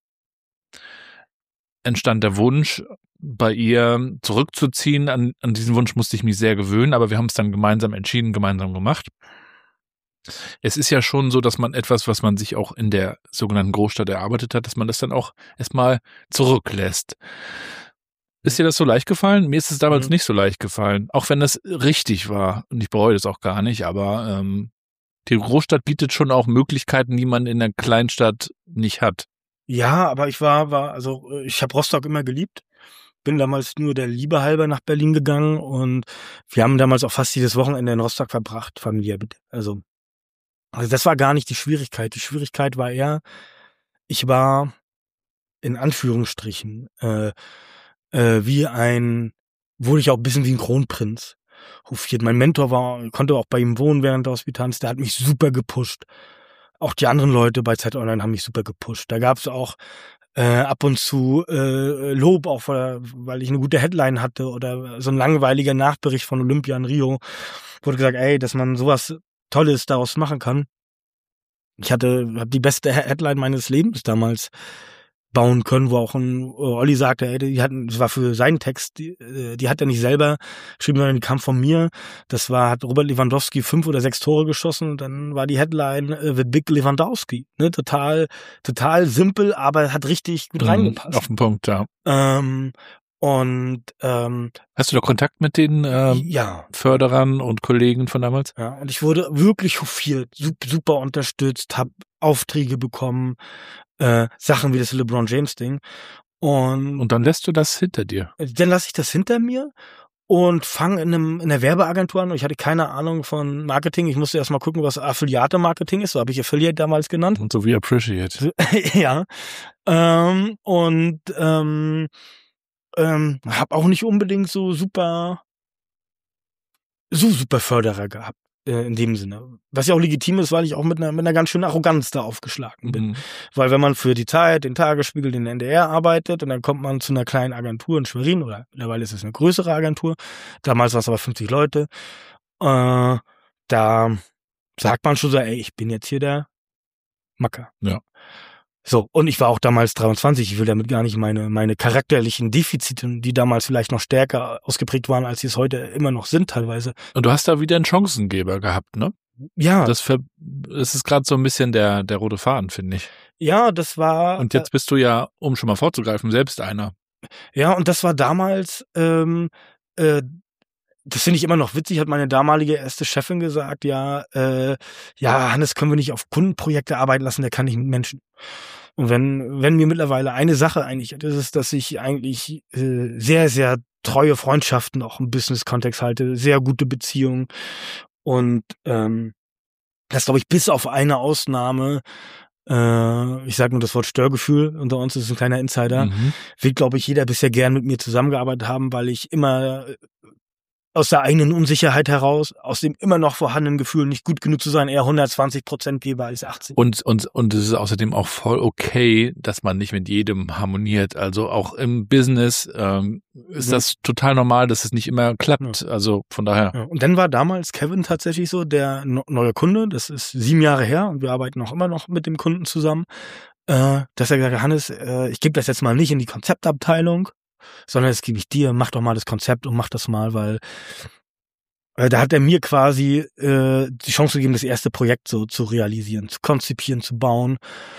entstand der Wunsch, bei ihr zurückzuziehen. An, an diesen Wunsch musste ich mich sehr gewöhnen, aber wir haben es dann gemeinsam entschieden, gemeinsam gemacht. Es ist ja schon so, dass man etwas, was man sich auch in der sogenannten Großstadt erarbeitet hat, dass man das dann auch erstmal zurücklässt. Ist dir das so leicht gefallen? Mir ist es damals mhm. nicht so leicht gefallen, auch wenn das richtig war und ich bereue das auch gar nicht, aber ähm, die Großstadt bietet schon auch Möglichkeiten, die man in der Kleinstadt nicht hat. Ja, aber ich war, war, also ich habe Rostock immer geliebt. Bin damals nur der Liebe halber nach Berlin gegangen und wir haben damals auch fast jedes Wochenende in Rostock verbracht, familiär. Also, also das war gar nicht die Schwierigkeit. Die Schwierigkeit war eher, ich war in Anführungsstrichen äh, äh, wie ein, wurde ich auch ein bisschen wie ein Kronprinz hofiert. Mein Mentor war, konnte auch bei ihm wohnen während der Hospitanz, der hat mich super gepusht. Auch die anderen Leute bei Zeit Online haben mich super gepusht. Da gab es auch äh, ab und zu äh, Lob, auch weil ich eine gute Headline hatte oder so ein langweiliger Nachbericht von Olympia in Rio. Wurde gesagt, ey, dass man sowas Tolles daraus machen kann. Ich hatte hab die beste Headline meines Lebens damals bauen können, wo auch ein Olli sagte, ey, die hatten, das war für seinen Text, die, die hat er nicht selber geschrieben, sondern die kam von mir. Das war, hat Robert Lewandowski fünf oder sechs Tore geschossen und dann war die Headline uh, The Big Lewandowski. Ne, total, total simpel, aber hat richtig gut mhm, reingepasst. Auf den Punkt, ja. Ähm, und ähm, hast du da Kontakt mit den ähm, ja. Förderern und Kollegen von damals? Ja, und ich wurde wirklich hofiert, super unterstützt, habe Aufträge bekommen, äh, Sachen wie das LeBron James Ding. Und, und dann lässt du das hinter dir? Dann lasse ich das hinter mir und fange in einem in der Werbeagentur an. Ich hatte keine Ahnung von Marketing. Ich musste erst mal gucken, was Affiliate-Marketing ist. So habe ich Affiliate damals genannt. Und so wie Appreciate. Ja. Ähm, und ähm, ähm, habe auch nicht unbedingt so super so super Förderer gehabt. In dem Sinne. Was ja auch legitim ist, weil ich auch mit einer, mit einer ganz schönen Arroganz da aufgeschlagen bin. Mhm. Weil wenn man für die Zeit, den Tagesspiegel, den N D R arbeitet und dann kommt man zu einer kleinen Agentur in Schwerin oder mittlerweile ist es eine größere Agentur, damals war es aber fünfzig Leute, äh, da sagt man schon so, ey, ich bin jetzt hier der Macker. Ja. So, und ich war auch damals dreiundzwanzig, ich will damit gar nicht meine meine charakterlichen Defizite, die damals vielleicht noch stärker ausgeprägt waren, als sie es heute immer noch sind teilweise. Und du hast da wieder einen Chancengeber gehabt, ne? Ja. Das, ver- das ist gerade so ein bisschen der der rote Faden, finde ich. Ja, das war... Und jetzt bist du ja, um schon mal vorzugreifen, selbst einer. Ja, und das war damals... Ähm, äh, das finde ich immer noch witzig, hat meine damalige erste Chefin gesagt, ja, äh, ja, Hannes, können wir nicht auf Kundenprojekte arbeiten lassen, der kann nicht mit Menschen. Und wenn wenn mir mittlerweile eine Sache eigentlich, das ist, dass ich eigentlich äh, sehr, sehr treue Freundschaften auch im Business-Kontext halte, sehr gute Beziehungen und ähm, das glaube ich bis auf eine Ausnahme, äh, ich sage nur das Wort Störgefühl, unter uns ist ein kleiner Insider, mhm. will glaube ich jeder bisher gern mit mir zusammengearbeitet haben, weil ich immer aus der eigenen Unsicherheit heraus, aus dem immer noch vorhandenen Gefühl, nicht gut genug zu sein, eher hundertzweiundzwanzig Prozent gebe als achtzig. Und, und, und es ist außerdem auch voll okay, dass man nicht mit jedem harmoniert. Also auch im Business ähm, ist mhm. das total normal, dass es nicht immer klappt. Ja. Also von daher. Ja. Und dann war damals Kevin tatsächlich so der no- neue Kunde. Das ist sieben Jahre her und wir arbeiten auch immer noch mit dem Kunden zusammen. Äh, dass er gesagt hat, Hannes, äh, ich gebe das jetzt mal nicht in die Konzeptabteilung, sondern das gebe ich dir, mach doch mal das Konzept und mach das mal, weil äh, da hat er mir quasi äh, die Chance gegeben, das erste Projekt so zu realisieren, zu konzipieren, zu bauen.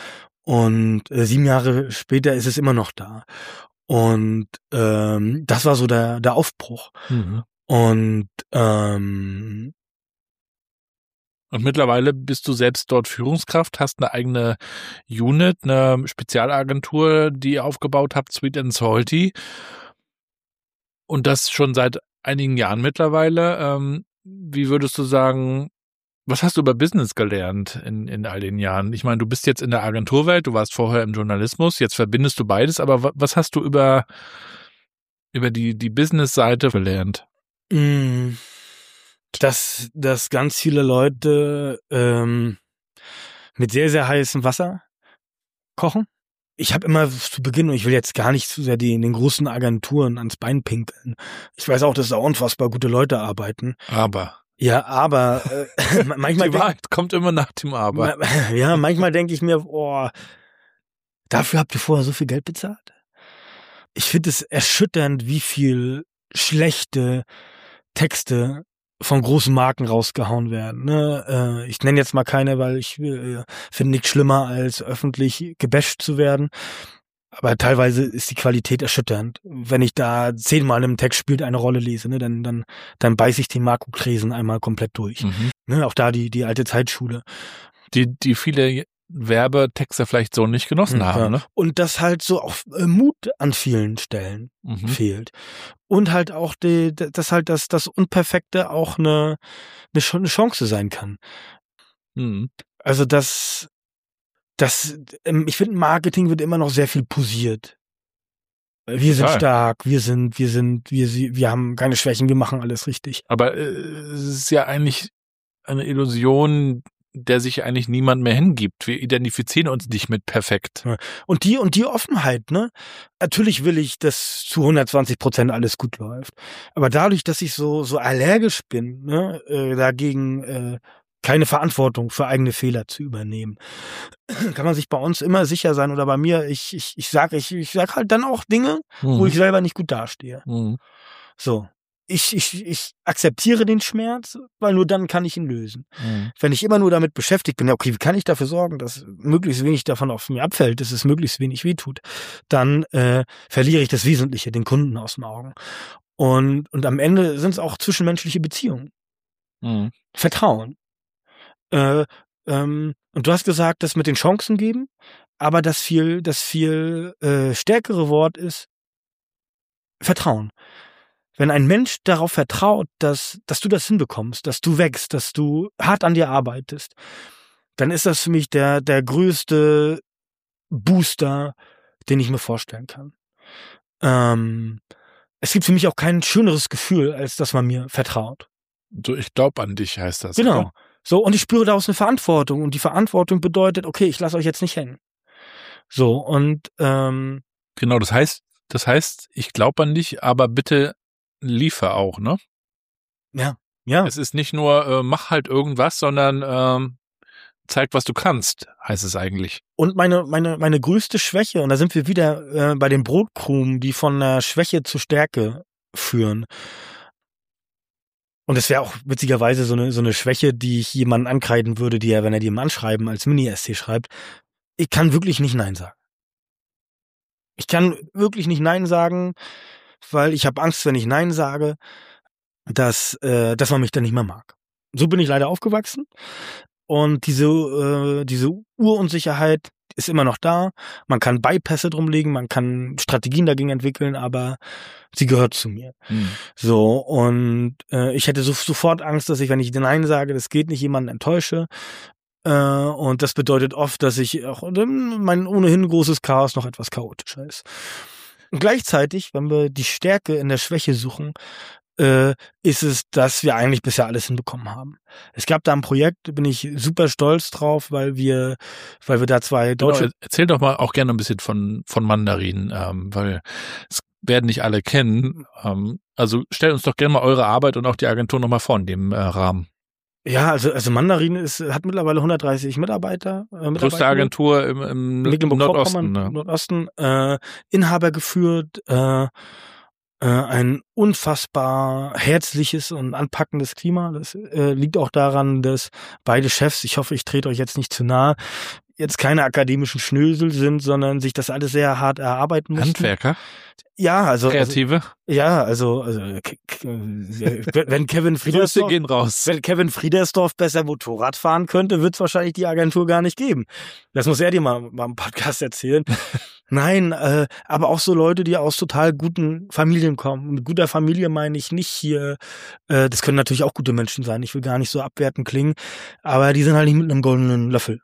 Und äh, sieben Jahre später ist es immer noch da. Und ähm, das war so der, der Aufbruch. Mhm. Und ähm, Und mittlerweile bist du selbst dort Führungskraft, hast eine eigene Unit, eine Spezialagentur, die ihr aufgebaut habt, Sweet and Salty. Und das schon seit einigen Jahren mittlerweile. Ähm, wie würdest du sagen, was hast du über Business gelernt in, in all den Jahren? Ich meine, du bist jetzt in der Agenturwelt, du warst vorher im Journalismus, jetzt verbindest du beides, aber was hast du über, über die, die Business-Seite gelernt? mh, dass, dass ganz viele Leute ähm, mit sehr, sehr heißem Wasser kochen. Ich habe immer zu Beginn, und ich will jetzt gar nicht zu sehr die, den großen Agenturen ans Bein pinkeln. Ich weiß auch, dass da unfassbar gute Leute arbeiten. Aber. Ja, aber äh, manchmal Die Wahrheit kommt immer nach dem Aber. Ma- Ja, manchmal denke ich mir, oh, dafür habt ihr vorher so viel Geld bezahlt? Ich finde es erschütternd, wie viel schlechte Texte von großen Marken rausgehauen werden. Ne? Äh, ich nenne jetzt mal keine, weil ich äh, finde nichts schlimmer, als öffentlich gebasht zu werden. Aber teilweise ist die Qualität erschütternd. Wenn ich da zehnmal in einem Text spielt eine Rolle lese, ne, dann dann dann beiße ich den Marco Kresen einmal komplett durch. Mhm. Ne, auch da die die alte Zeitschule. Die, die viele Werbetexte vielleicht so nicht genossen Ja. haben, ne? Und dass halt so auch äh, Mut an vielen Stellen Mhm. fehlt. Und halt auch, die, dass halt das, das Unperfekte auch eine, eine, Ch- eine Chance sein kann. Mhm. Also das, das, ähm, ich finde, Marketing wird immer noch sehr viel posiert. Wir sind Total. stark, wir sind, wir sind, wir, sie- wir haben keine Schwächen, wir machen alles richtig. Aber äh, es ist ja eigentlich eine Illusion, der sich eigentlich niemand mehr hingibt. Wir identifizieren uns nicht mit perfekt. Und die, und die Offenheit, ne? Natürlich will ich, dass zu hundertzwanzig Prozent alles gut läuft. Aber dadurch, dass ich so, so allergisch bin, ne, äh, dagegen, äh, keine Verantwortung für eigene Fehler zu übernehmen, kann man sich bei uns immer sicher sein, oder bei mir, ich, ich, ich sag, ich, ich sag halt dann auch Dinge, wo ich selber nicht gut dastehe. Mhm. So. Ich, ich, ich akzeptiere den Schmerz, weil nur dann kann ich ihn lösen. Mhm. Wenn ich immer nur damit beschäftigt bin, ja, okay, wie kann ich dafür sorgen, dass möglichst wenig davon auf mir abfällt, dass es möglichst wenig wehtut, dann äh, verliere ich das Wesentliche, den Kunden aus den Augen. Und, und am Ende sind es auch zwischenmenschliche Beziehungen. Mhm. Vertrauen. Äh, ähm, und du hast gesagt, das mit den Chancen geben, aber das viel, das viel äh, stärkere Wort ist Vertrauen. Wenn ein Mensch darauf vertraut, dass, dass du das hinbekommst, dass du wächst, dass du hart an dir arbeitest, dann ist das für mich der, der größte Booster, den ich mir vorstellen kann. Ähm, es gibt für mich auch kein schöneres Gefühl, als dass man mir vertraut. So, ich glaube an dich, heißt das. Genau. Oder? So, und ich spüre daraus eine Verantwortung. Und die Verantwortung bedeutet, okay, ich lasse euch jetzt nicht hängen. So, und ähm, Genau, das heißt, das heißt, ich glaube an dich, aber bitte liefer auch, ne? ja, ja. Es ist nicht nur, äh, mach halt irgendwas, sondern ähm, zeig, was du kannst, heißt es eigentlich. Und meine, meine, meine größte Schwäche, und da sind wir wieder äh, bei den Brotkrumen, die von der Schwäche zur Stärke führen. Und das wäre auch witzigerweise so eine, so eine Schwäche, die ich jemanden ankreiden würde, die er, wenn er die im Anschreiben als Mini-Essay schreibt. Ich kann wirklich nicht Nein sagen. Ich kann wirklich nicht Nein sagen, weil ich habe Angst, wenn ich Nein sage, dass, äh, dass man mich dann nicht mehr mag. So bin ich leider aufgewachsen. Und diese, äh, diese Urunsicherheit ist immer noch da. Man kann Beipässe drum legen, man kann Strategien dagegen entwickeln, aber sie gehört zu mir. Hm. So, und äh, ich hätte so, sofort Angst, dass ich, wenn ich Nein sage, das geht nicht, jemanden enttäusche. Äh, und das bedeutet oft, dass ich auch mein ohnehin großes Chaos noch etwas chaotischer ist. Und gleichzeitig, wenn wir die Stärke in der Schwäche suchen, äh, ist es, dass wir eigentlich bisher alles hinbekommen haben. Es gab da ein Projekt, da bin ich super stolz drauf, weil wir, weil wir da zwei deutsche... Genau, erzähl doch mal auch gerne ein bisschen von, von Mandarin, ähm, weil es werden nicht alle kennen. Ähm, also stellt uns doch gerne mal eure Arbeit und auch die Agentur nochmal vor in dem äh, Rahmen. Ja, also also Mandarin ist, hat mittlerweile hundertdreißig Mitarbeiter. Äh, Größte Agentur im, im Nordosten. Ne? Nordosten, äh, Inhaber geführt, äh, äh, ein unfassbar herzliches und anpackendes Klima. Das äh, liegt auch daran, dass beide Chefs, ich hoffe, ich trete euch jetzt nicht zu nahe, jetzt keine akademischen Schnösel sind, sondern sich das alles sehr hart erarbeiten mussten. Handwerker? Ja, also Kreative? Also, ja, also, also wenn Kevin Friedersdorf, gehen raus. wenn Kevin Friedersdorf besser Motorrad fahren könnte, wird es wahrscheinlich die Agentur gar nicht geben. Das muss er dir mal, mal im Podcast erzählen. Nein, äh, aber auch so Leute, die aus total guten Familien kommen. Mit guter Familie meine ich nicht hier, äh, das können natürlich auch gute Menschen sein, ich will gar nicht so abwertend klingen, aber die sind halt nicht mit einem goldenen Löffel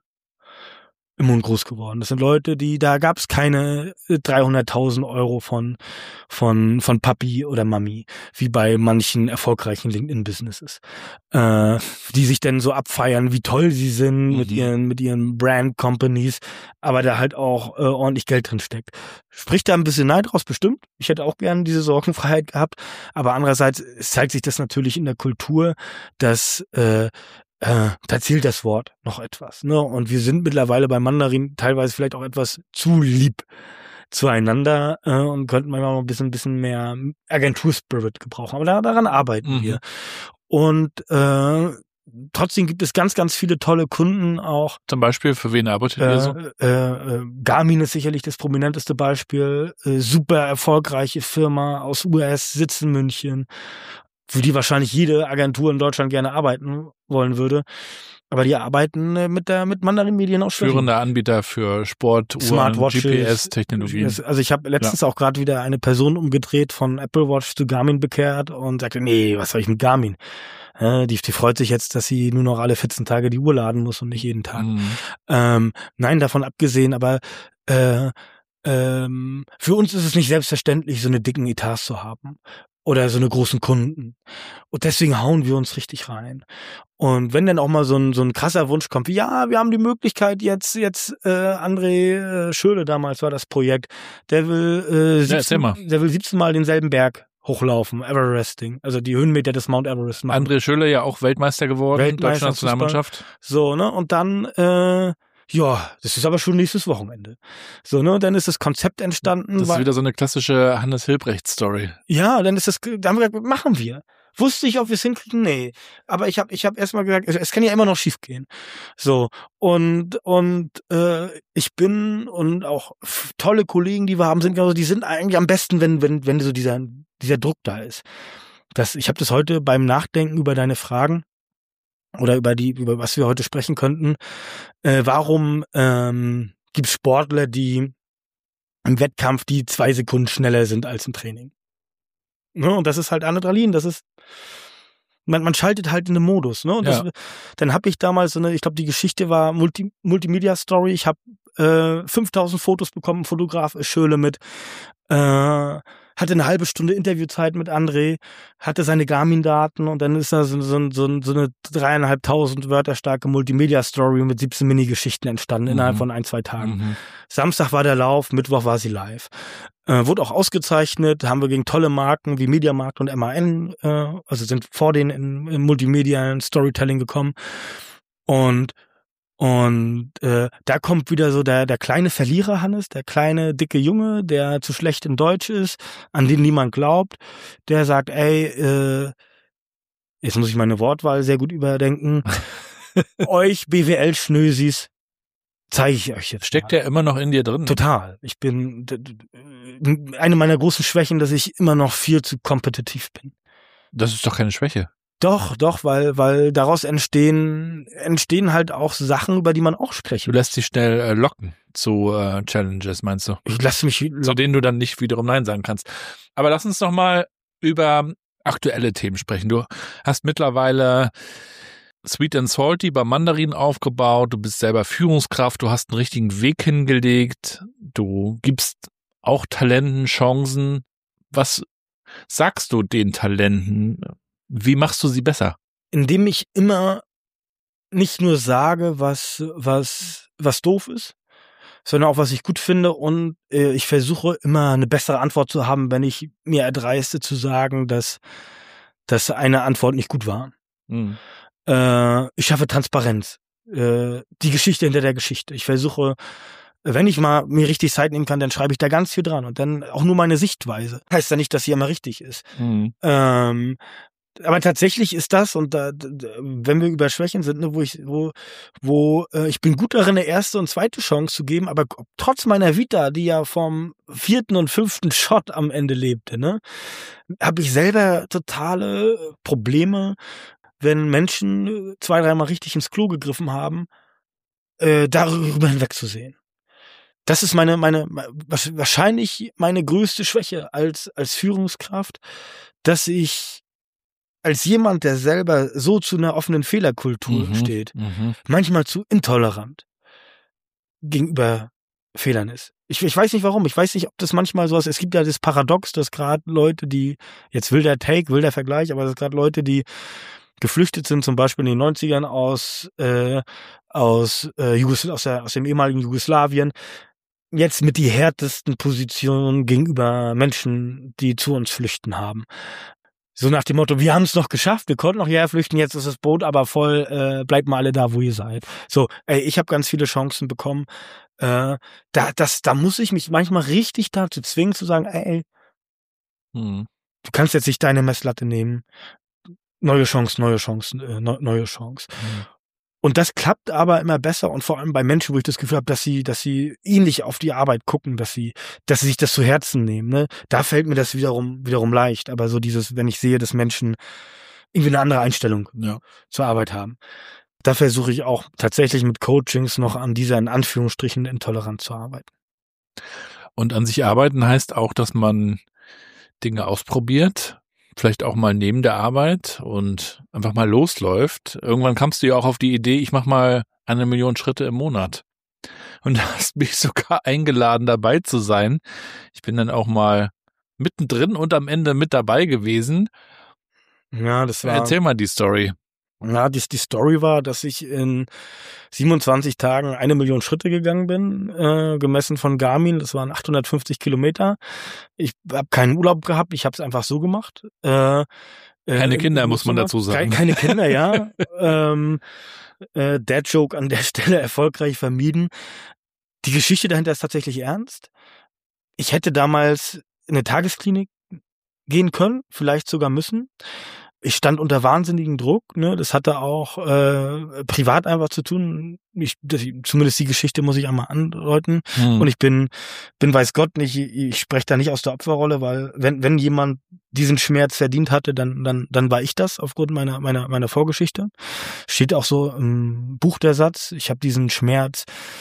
im Mund groß geworden. Das sind Leute, die, da gab es keine dreihunderttausend Euro von, von, von Papi oder Mami, wie bei manchen erfolgreichen LinkedIn-Businesses, äh, die sich dann so abfeiern, wie toll sie sind mhm. mit ihren, mit ihren Brand-Companies, aber da halt auch äh, ordentlich Geld drin steckt. Spricht da ein bisschen Neid raus, bestimmt. Ich hätte auch gerne diese Sorgenfreiheit gehabt, aber andererseits zeigt sich das natürlich in der Kultur, dass, äh, Äh, da zählt das Wort noch etwas, ne? Und wir sind mittlerweile bei Mandarin teilweise vielleicht auch etwas zu lieb zueinander äh, und könnten manchmal noch ein bisschen, ein bisschen mehr Agenturspirit gebrauchen. Aber da, daran arbeiten mhm. wir. Und äh, trotzdem gibt es ganz, ganz viele tolle Kunden auch. Zum Beispiel, für wen arbeitet ihr äh, so? Äh, Garmin ist sicherlich das prominenteste Beispiel. Äh, super erfolgreiche Firma aus U S, sitzt in München, für die wahrscheinlich jede Agentur in Deutschland gerne arbeiten wollen würde. Aber die arbeiten mit der mit Mandarin Medien auch schon. Führende Anbieter für Sport, Uhren, G P S-Technologien. Also ich habe letztens ja. auch gerade wieder eine Person umgedreht von Apple Watch zu Garmin bekehrt und sagte, nee, was soll ich mit Garmin? Äh, die, die freut sich jetzt, dass sie nur noch alle vierzehn Tage die Uhr laden muss und nicht jeden Tag. Mhm. Ähm, nein, davon abgesehen, aber äh, ähm, für uns ist es nicht selbstverständlich, so eine dicken Etats zu haben. Oder so eine großen Kunden. Und deswegen hauen wir uns richtig rein. Und wenn dann auch mal so ein, so ein krasser Wunsch kommt, wie, ja, wir haben die Möglichkeit jetzt, jetzt, äh, André äh, Schöle damals war das Projekt, der will, äh, siebzehn, ja, der will siebzehn Mal denselben Berg hochlaufen, Everesting, also die Höhenmeter des Mount Everest machen. André Schöle ja auch Weltmeister geworden, Weltmeister, deutsche Nationalmannschaft. So, ne, und dann, äh, ja, das ist aber schon nächstes Wochenende. So, ne, und dann ist das Konzept entstanden. Das ist wieder so eine klassische Hannes Hilbrecht-Story. Ja, dann ist das, da haben wir gesagt, machen wir. Wusste ich, ob wir es hinkriegen? Nee. Aber ich habe ich hab erstmal gesagt, es kann ja immer noch schief gehen. So, und und äh, ich bin und auch tolle Kollegen, die wir haben, sind genauso, die sind eigentlich am besten, wenn wenn wenn so dieser dieser Druck da ist. Das, ich habe das heute beim Nachdenken über deine Fragen oder über die, über was wir heute sprechen könnten. Äh, warum ähm, gibt es Sportler, die im Wettkampf die zwei Sekunden schneller sind als im Training? Ne? Und das ist halt Adrenalin, das ist, man, man schaltet halt in den Modus. Ne? Und ja. das, dann habe ich damals so eine, ich glaube, die Geschichte war Multi, Multimedia-Story. Ich habe äh, fünftausend Fotos bekommen, Fotograf ist Schöle mit, äh, hatte eine halbe Stunde Interviewzeit mit André, hatte seine Garmin-Daten und dann ist da so, so, so, so eine dreieinhalbtausend Wörter starke Multimedia-Story mit siebzehn Mini-Geschichten entstanden mhm. innerhalb von ein, zwei Tagen. Mhm. Samstag war der Lauf, Mittwoch war sie live. Äh, wurde auch ausgezeichnet, haben wir gegen tolle Marken wie Mediamarkt und M A N, äh, also sind vor denen in, in Multimedia und Storytelling gekommen. Und Und äh, da kommt wieder so der der kleine Verlierer Hannes, der kleine dicke Junge, der zu schlecht in Deutsch ist, an den niemand glaubt, der sagt, ey, äh, jetzt muss ich meine Wortwahl sehr gut überdenken, euch B W L-Schnösis zeige ich euch jetzt. Steckt der immer noch in dir drin? Total. Ich bin eine meiner großen Schwächen, dass ich immer noch viel zu kompetitiv bin. Das ist doch keine Schwäche. Doch, doch, weil weil daraus entstehen entstehen halt auch Sachen, über die man auch sprechen. Du lässt dich schnell äh, locken zu äh, Challenges, meinst du? Ich lasse mich locken. Zu denen du dann nicht wiederum Nein sagen kannst. Aber lass uns noch mal über aktuelle Themen sprechen. Du hast mittlerweile Sweet and Salty bei Mandarin aufgebaut. Du bist selber Führungskraft. Du hast einen richtigen Weg hingelegt. Du gibst auch Talenten Chancen. Was sagst du den Talenten? Wie machst du sie besser? Indem ich immer nicht nur sage, was, was, was doof ist, sondern auch, was ich gut finde. Und äh, ich versuche immer eine bessere Antwort zu haben, wenn ich mir erdreiste zu sagen, dass, dass eine Antwort nicht gut war. Mhm. Äh, ich schaffe Transparenz. Äh, die Geschichte hinter der Geschichte. Ich versuche, wenn ich mal mir richtig Zeit nehmen kann, dann schreibe ich da ganz viel dran. Und dann auch nur meine Sichtweise. Heißt ja nicht, dass sie immer richtig ist. Mhm. Ähm, aber tatsächlich ist das, und da, wenn wir über Schwächen sind, ne, wo ich, wo, wo äh, ich bin gut darin, eine erste und zweite Chance zu geben, aber trotz meiner Vita, die ja vom vierten und fünften Shot am Ende lebte, ne, habe ich selber totale Probleme, wenn Menschen zwei, dreimal richtig ins Klo gegriffen haben, äh, darüber hinwegzusehen. Das ist meine, meine, wahrscheinlich meine größte Schwäche als, als Führungskraft, dass ich als jemand, der selber so zu einer offenen Fehlerkultur mhm, steht, mhm. manchmal zu intolerant gegenüber Fehlern ist. Ich, ich weiß nicht warum. Ich weiß nicht, ob das manchmal so ist. Es gibt ja das Paradox, dass gerade Leute, die, jetzt will der Take, will der Vergleich, aber dass gerade Leute, die geflüchtet sind, zum Beispiel in den neunzigern aus, äh, aus, äh, Jugos- aus, der, aus dem ehemaligen Jugoslawien, jetzt mit die härtesten Positionen gegenüber Menschen, die zu uns flüchten haben. So nach dem Motto, wir haben es noch geschafft, wir konnten noch hierher flüchten, jetzt ist das Boot aber voll, äh, bleibt mal alle da, wo ihr seid. So, ey, ich habe ganz viele Chancen bekommen. Äh, da, das, da muss ich mich manchmal richtig dazu zwingen zu sagen, ey, hm. du kannst jetzt nicht deine Messlatte nehmen. Neue Chance, neue Chance, äh, ne, neue Chance. Hm. Und das klappt aber immer besser, und vor allem bei Menschen, wo ich das Gefühl habe, dass sie, dass sie ähnlich auf die Arbeit gucken, dass sie, dass sie sich das zu Herzen nehmen. Ne? Da fällt mir das wiederum, wiederum leicht. Aber so dieses, wenn ich sehe, dass Menschen irgendwie eine andere Einstellung ja. zur Arbeit haben, da versuche ich auch tatsächlich mit Coachings noch an dieser in Anführungsstrichen Intoleranz zu arbeiten. Und an sich arbeiten heißt auch, dass man Dinge ausprobiert, vielleicht auch mal neben der Arbeit und einfach mal losläuft. Irgendwann kamst du ja auch auf die Idee, ich mache mal eine Million Schritte im Monat. Und da hast mich sogar eingeladen, dabei zu sein. Ich bin dann auch mal mittendrin und am Ende mit dabei gewesen. Ja, das war. Erzähl mal die Story. Ja, die, die Story war, dass ich in siebenundzwanzig Tagen eine Million Schritte gegangen bin, äh, gemessen von Garmin. Das waren achthundertfünfzig Kilometer. Ich habe keinen Urlaub gehabt, ich habe es einfach so gemacht. Äh, keine äh, Kinder, muss man dazu sagen. Keine, keine Kinder, ja. ähm, äh, Dad-Joke an der Stelle erfolgreich vermieden. Die Geschichte dahinter ist tatsächlich ernst. Ich hätte damals in eine Tagesklinik gehen können, vielleicht sogar müssen. Ich stand unter wahnsinnigem Druck, ne? Das hatte auch äh, privat einfach zu tun. Ich, das, zumindest die Geschichte muss ich einmal andeuten. Hm. Und ich bin, bin weiß Gott nicht, ich, ich spreche da nicht aus der Opferrolle, weil wenn wenn jemand diesen Schmerz verdient hatte, dann dann dann war ich das aufgrund meiner meiner meiner Vorgeschichte. Steht auch so im Buch der Satz. Ich habe diesen Schmerz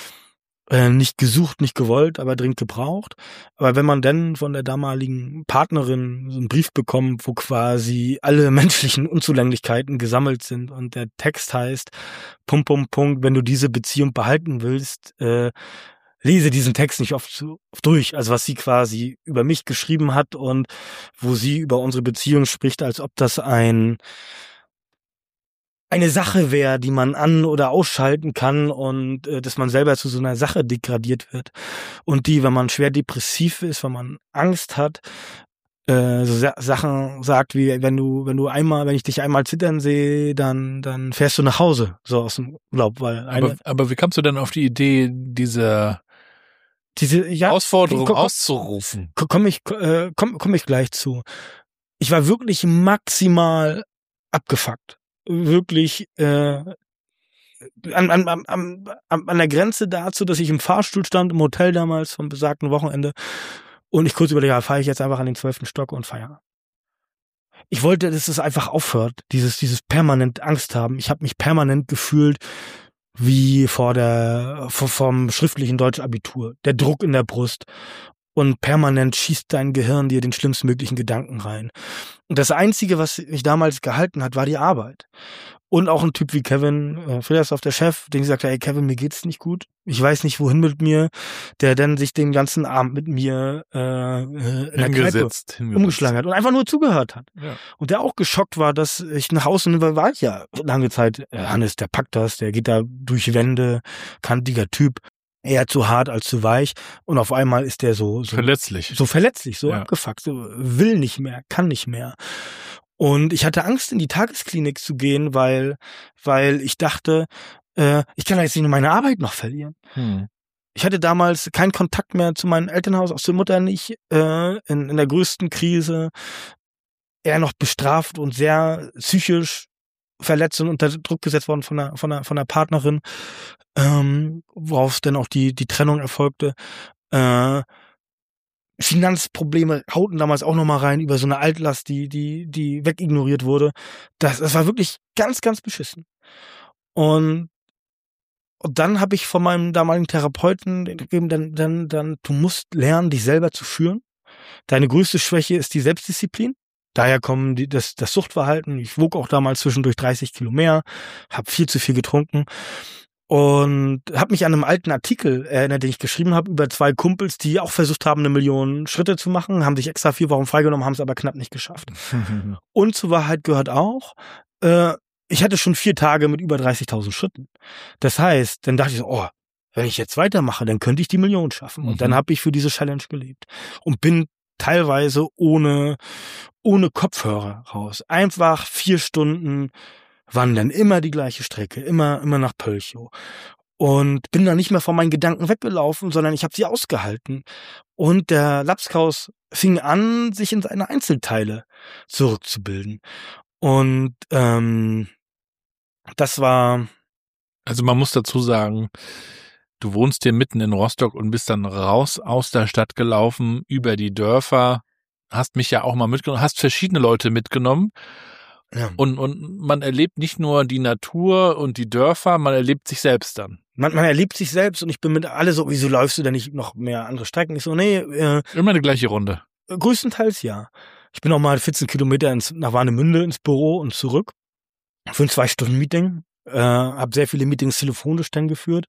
Äh, nicht gesucht, nicht gewollt, aber dringend gebraucht. Aber wenn man dann von der damaligen Partnerin so einen Brief bekommt, wo quasi alle menschlichen Unzulänglichkeiten gesammelt sind und der Text heißt, Punkt, Punkt, Punkt, wenn du diese Beziehung behalten willst, äh, lese diesen Text nicht oft, zu, oft durch. Also was sie quasi über mich geschrieben hat und wo sie über unsere Beziehung spricht, als ob das ein eine Sache wäre, die man an- oder ausschalten kann und äh, dass man selber zu so einer Sache degradiert wird. Und die, wenn man schwer depressiv ist, wenn man Angst hat, äh, so Sa- Sachen sagt wie, wenn du, wenn du einmal, wenn ich dich einmal zittern sehe, dann, dann fährst du nach Hause, so aus dem Urlaub, weil eine, aber, aber wie kamst du denn auf die Idee, diese diese ja, Herausforderung komm, komm, auszurufen? Komme ich, äh, komm, komm ich gleich zu. Ich war wirklich maximal abgefuckt. Wirklich äh, an, an, an, an, an der Grenze dazu, dass ich im Fahrstuhl stand, im Hotel damals vom besagten Wochenende und ich kurz überlege, ja, fahre ich jetzt einfach an den zwölften Stock und feiere. Ich wollte, dass es einfach aufhört, dieses dieses permanent Angst haben. Ich habe mich permanent gefühlt wie vor der vor, vom schriftlichen Deutschabitur, der Druck in der Brust. Und permanent schießt dein Gehirn dir den schlimmsten möglichen Gedanken rein. Und das Einzige, was mich damals gehalten hat, war die Arbeit. Und auch ein Typ wie Kevin äh, Fredersdorf, der Chef, den gesagt hat, hey Kevin, mir geht's nicht gut. Ich weiß nicht, wohin mit mir. Der dann sich den ganzen Abend mit mir äh, in der Kneipe umgeschlagen hat und einfach nur zugehört hat. Ja. Und der auch geschockt war, dass ich nach Hause, weil war ich ja lange Zeit, äh, Hannes, der packt das, der geht da durch Wände, kantiger Typ, eher zu hart als zu weich. Und auf einmal ist der so, so verletzlich. So verletzlich, so ja. abgefuckt, so will nicht mehr, kann nicht mehr. Und ich hatte Angst, in die Tagesklinik zu gehen, weil, weil ich dachte, äh, ich kann jetzt nicht nur meine Arbeit noch verlieren. Hm. Ich hatte damals keinen Kontakt mehr zu meinem Elternhaus, auch zur Mutter nicht, äh, in, in der größten Krise, eher noch bestraft und sehr psychisch verletzt und unter Druck gesetzt worden von der, von der, von der Partnerin, ähm, worauf dann auch die, die Trennung erfolgte. Äh, Finanzprobleme hauten damals auch noch mal rein über so eine Altlast, die die die wegignoriert wurde. Das, das war wirklich ganz, ganz beschissen. Und, und dann habe ich von meinem damaligen Therapeuten gegeben, dann, dann, dann, du musst lernen, dich selber zu führen. Deine größte Schwäche ist die Selbstdisziplin. Daher kommen die, das, das Suchtverhalten. Ich wog auch damals zwischendurch dreißig Kilo mehr, habe viel zu viel getrunken. Und habe mich an einem alten Artikel erinnert, den ich geschrieben habe, über zwei Kumpels, die auch versucht haben, eine Million Schritte zu machen, haben sich extra vier Wochen freigenommen, haben es aber knapp nicht geschafft. Und zur Wahrheit gehört auch, äh, ich hatte schon vier Tage mit über dreißigtausend Schritten. Das heißt, dann dachte ich so, oh, wenn ich jetzt weitermache, dann könnte ich die Million schaffen. Und mhm. dann habe ich für diese Challenge gelebt und bin teilweise ohne ohne Kopfhörer raus. Einfach vier Stunden wandern, immer die gleiche Strecke, immer immer nach Pölchow. Und bin dann nicht mehr von meinen Gedanken weggelaufen, sondern ich habe sie ausgehalten. Und der Lapskaus fing an, sich in seine Einzelteile zurückzubilden. Und ähm, das war... Also man muss dazu sagen, du wohnst hier mitten in Rostock und bist dann raus aus der Stadt gelaufen, über die Dörfer, hast mich ja auch mal mitgenommen, hast verschiedene Leute mitgenommen. Ja. Und, und man erlebt nicht nur die Natur und die Dörfer, man erlebt sich selbst dann. Man, man erlebt sich selbst und ich bin mit alle so, wieso läufst du denn nicht noch mehr andere Strecken? Ich so, nee. Äh, Immer eine gleiche Runde. Größtenteils ja. Ich bin auch mal vierzehn Kilometer ins, nach Warnemünde ins Büro und zurück für ein Zwei-Stunden-Meeting. Äh, hab sehr viele Meetings telefonisch dann geführt.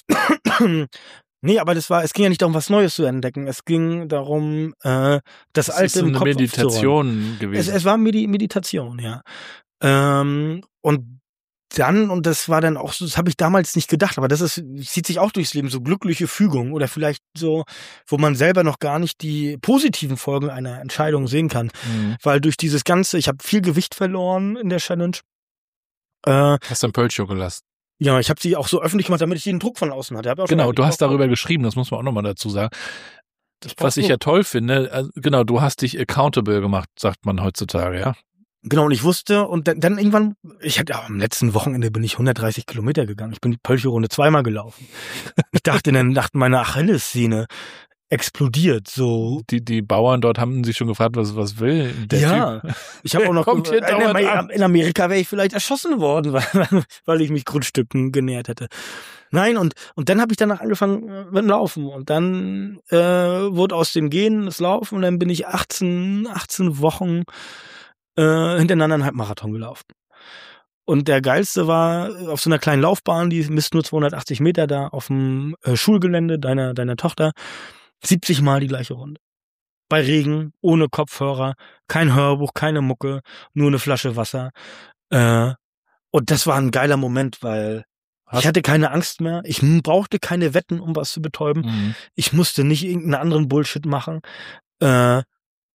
Nee, aber das war, es ging ja nicht darum, was Neues zu entdecken. Es ging darum, äh, das, das Alte ist so im eine Kopf Meditation gewesen. Es, es war Medi- Meditation, ja. Ähm, und dann, und das war dann auch so, das habe ich damals nicht gedacht, aber das ist, zieht sich auch durchs Leben, so glückliche Fügung oder vielleicht so, wo man selber noch gar nicht die positiven Folgen einer Entscheidung sehen kann. Mhm. Weil durch dieses Ganze, ich habe viel Gewicht verloren in der Challenge. Äh, Hast du ein Pölchow gelassen? Ja, ich habe sie auch so öffentlich gemacht, damit ich den Druck von außen hatte. Auch genau, du hast darüber geschrieben, das muss man auch nochmal dazu sagen. Was ich ja toll finde, also, genau, du hast dich accountable gemacht, sagt man heutzutage, ja? Genau, und ich wusste, und dann, dann irgendwann, ich hatte am letzten Wochenende bin ich hundertdreißig Kilometer gegangen. Ich bin die Pölchow-Runde zweimal gelaufen. Ich dachte dann, dachte meine Achillessehne explodiert, so. Die, die Bauern dort haben sich schon gefragt, was, was will der ja, Typ? Ich habe auch noch, Kommt hier in, in Amerika wäre ich vielleicht erschossen worden, weil, weil ich mich Grundstücken genähert hätte. Nein, und, und dann habe ich danach angefangen mit dem Laufen und dann äh, wurde aus dem Gehen das Laufen und dann bin ich achtzehn, achtzehn Wochen äh, hintereinander einen Halbmarathon gelaufen. Und der geilste war auf so einer kleinen Laufbahn, die misst nur zweihundertachtzig Meter da auf dem äh, Schulgelände deiner, deiner Tochter, siebzig Mal die gleiche Runde. Bei Regen, ohne Kopfhörer, kein Hörbuch, keine Mucke, nur eine Flasche Wasser. Äh, und das war ein geiler Moment, weil Hast ich hatte keine Angst mehr. Ich brauchte keine Wetten, um was zu betäuben. Mhm. Ich musste nicht irgendeinen anderen Bullshit machen. Äh,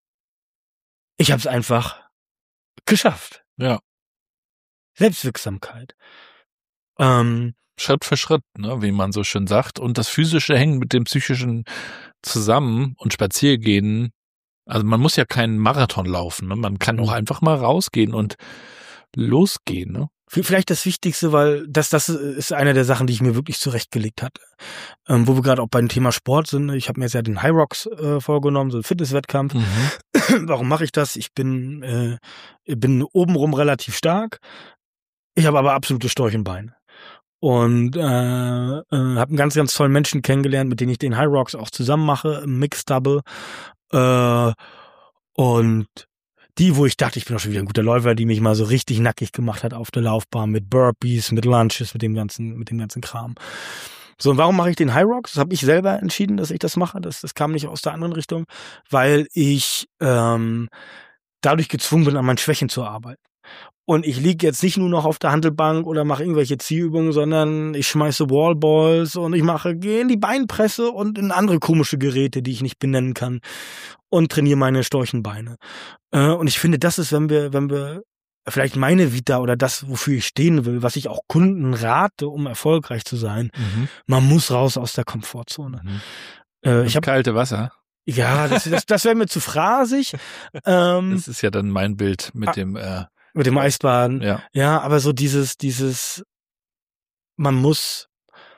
ich habe es einfach geschafft. Ja. Selbstwirksamkeit. Ähm, Schritt für Schritt, ne, wie man so schön sagt. Und das Physische hängt mit dem Psychischen zusammen und Spaziergehen. Also man muss ja keinen Marathon laufen. Ne? Man kann auch einfach mal rausgehen und losgehen. Ne? Vielleicht das Wichtigste, weil das, das ist eine der Sachen, die ich mir wirklich zurechtgelegt hatte. Ähm, wo wir gerade auch beim Thema Sport sind. Ich habe mir jetzt ja den High Rocks äh, vorgenommen, so einen Fitnesswettkampf. Mhm. Warum mache ich das? Ich bin, äh, bin obenrum relativ stark. Ich habe aber absolute Storchenbeine. Und äh, äh, habe einen ganz, ganz tollen Menschen kennengelernt, mit dem ich den High Rocks auch zusammen mache, im Mixed Double. Äh, und die, wo ich dachte, ich bin auch schon wieder ein guter Läufer, die mich mal so richtig nackig gemacht hat auf der Laufbahn mit Burpees, mit Lunches, mit dem ganzen, mit dem ganzen Kram. So, und warum mache ich den High Rocks? Das habe ich selber entschieden, dass ich das mache. Das, das kam nicht aus der anderen Richtung, weil ich ähm, dadurch gezwungen bin, an meinen Schwächen zu arbeiten. Und ich liege jetzt nicht nur noch auf der Hantelbank oder mache irgendwelche Zielübungen, sondern ich schmeiße Wallballs und ich mache, gehe in die Beinpresse und in andere komische Geräte, die ich nicht benennen kann, und trainiere meine Storchenbeine. Äh, und ich finde, das ist, wenn wir, wenn wir vielleicht meine Vita oder das, wofür ich stehen will, was ich auch Kunden rate, um erfolgreich zu sein, mhm. man muss raus aus der Komfortzone. Mhm. Äh, ich hab, kalte Wasser. Ja, das, das, das wäre mir zu phrasig. Ähm, das ist ja dann mein Bild mit ah, dem äh, mit dem Eisbaden. Ja. Ja, aber so dieses, dieses, man muss,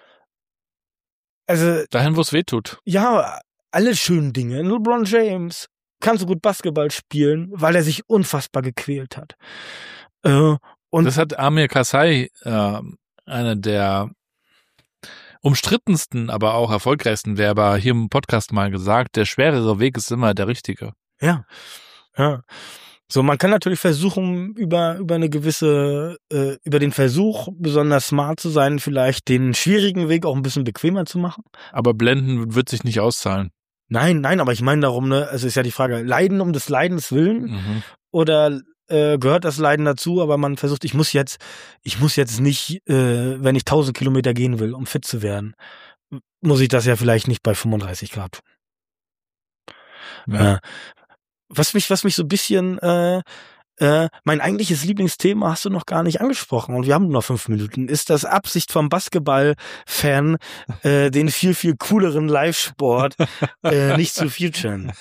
also. Dahin, wo es weh tut. Ja, alle schönen Dinge. LeBron James kann so gut Basketball spielen, weil er sich unfassbar gequält hat. Äh, und das hat Amir Karzai, äh, einer der umstrittensten, aber auch erfolgreichsten Werber hier im Podcast mal gesagt, der schwerere Weg ist immer der richtige. Ja, ja. So, man kann natürlich versuchen, über über eine gewisse, äh, über den Versuch, besonders smart zu sein, vielleicht den schwierigen Weg auch ein bisschen bequemer zu machen. Aber blenden wird sich nicht auszahlen. Nein, nein, aber ich meine darum, ne, also ist ja die Frage, Leiden um des Leidens willen mhm. oder äh, gehört das Leiden dazu, aber man versucht, ich muss jetzt, ich muss jetzt nicht, äh, wenn ich tausend Kilometer gehen will, um fit zu werden, muss ich das ja vielleicht nicht bei fünfunddreißig Grad tun. Ja. Äh, Was mich, was mich so ein bisschen, äh, äh, mein eigentliches Lieblingsthema hast du noch gar nicht angesprochen und wir haben nur noch fünf Minuten, ist das Absicht vom Basketball-Fan, äh, den viel, viel cooleren Live-Sport äh, nicht zu featuren.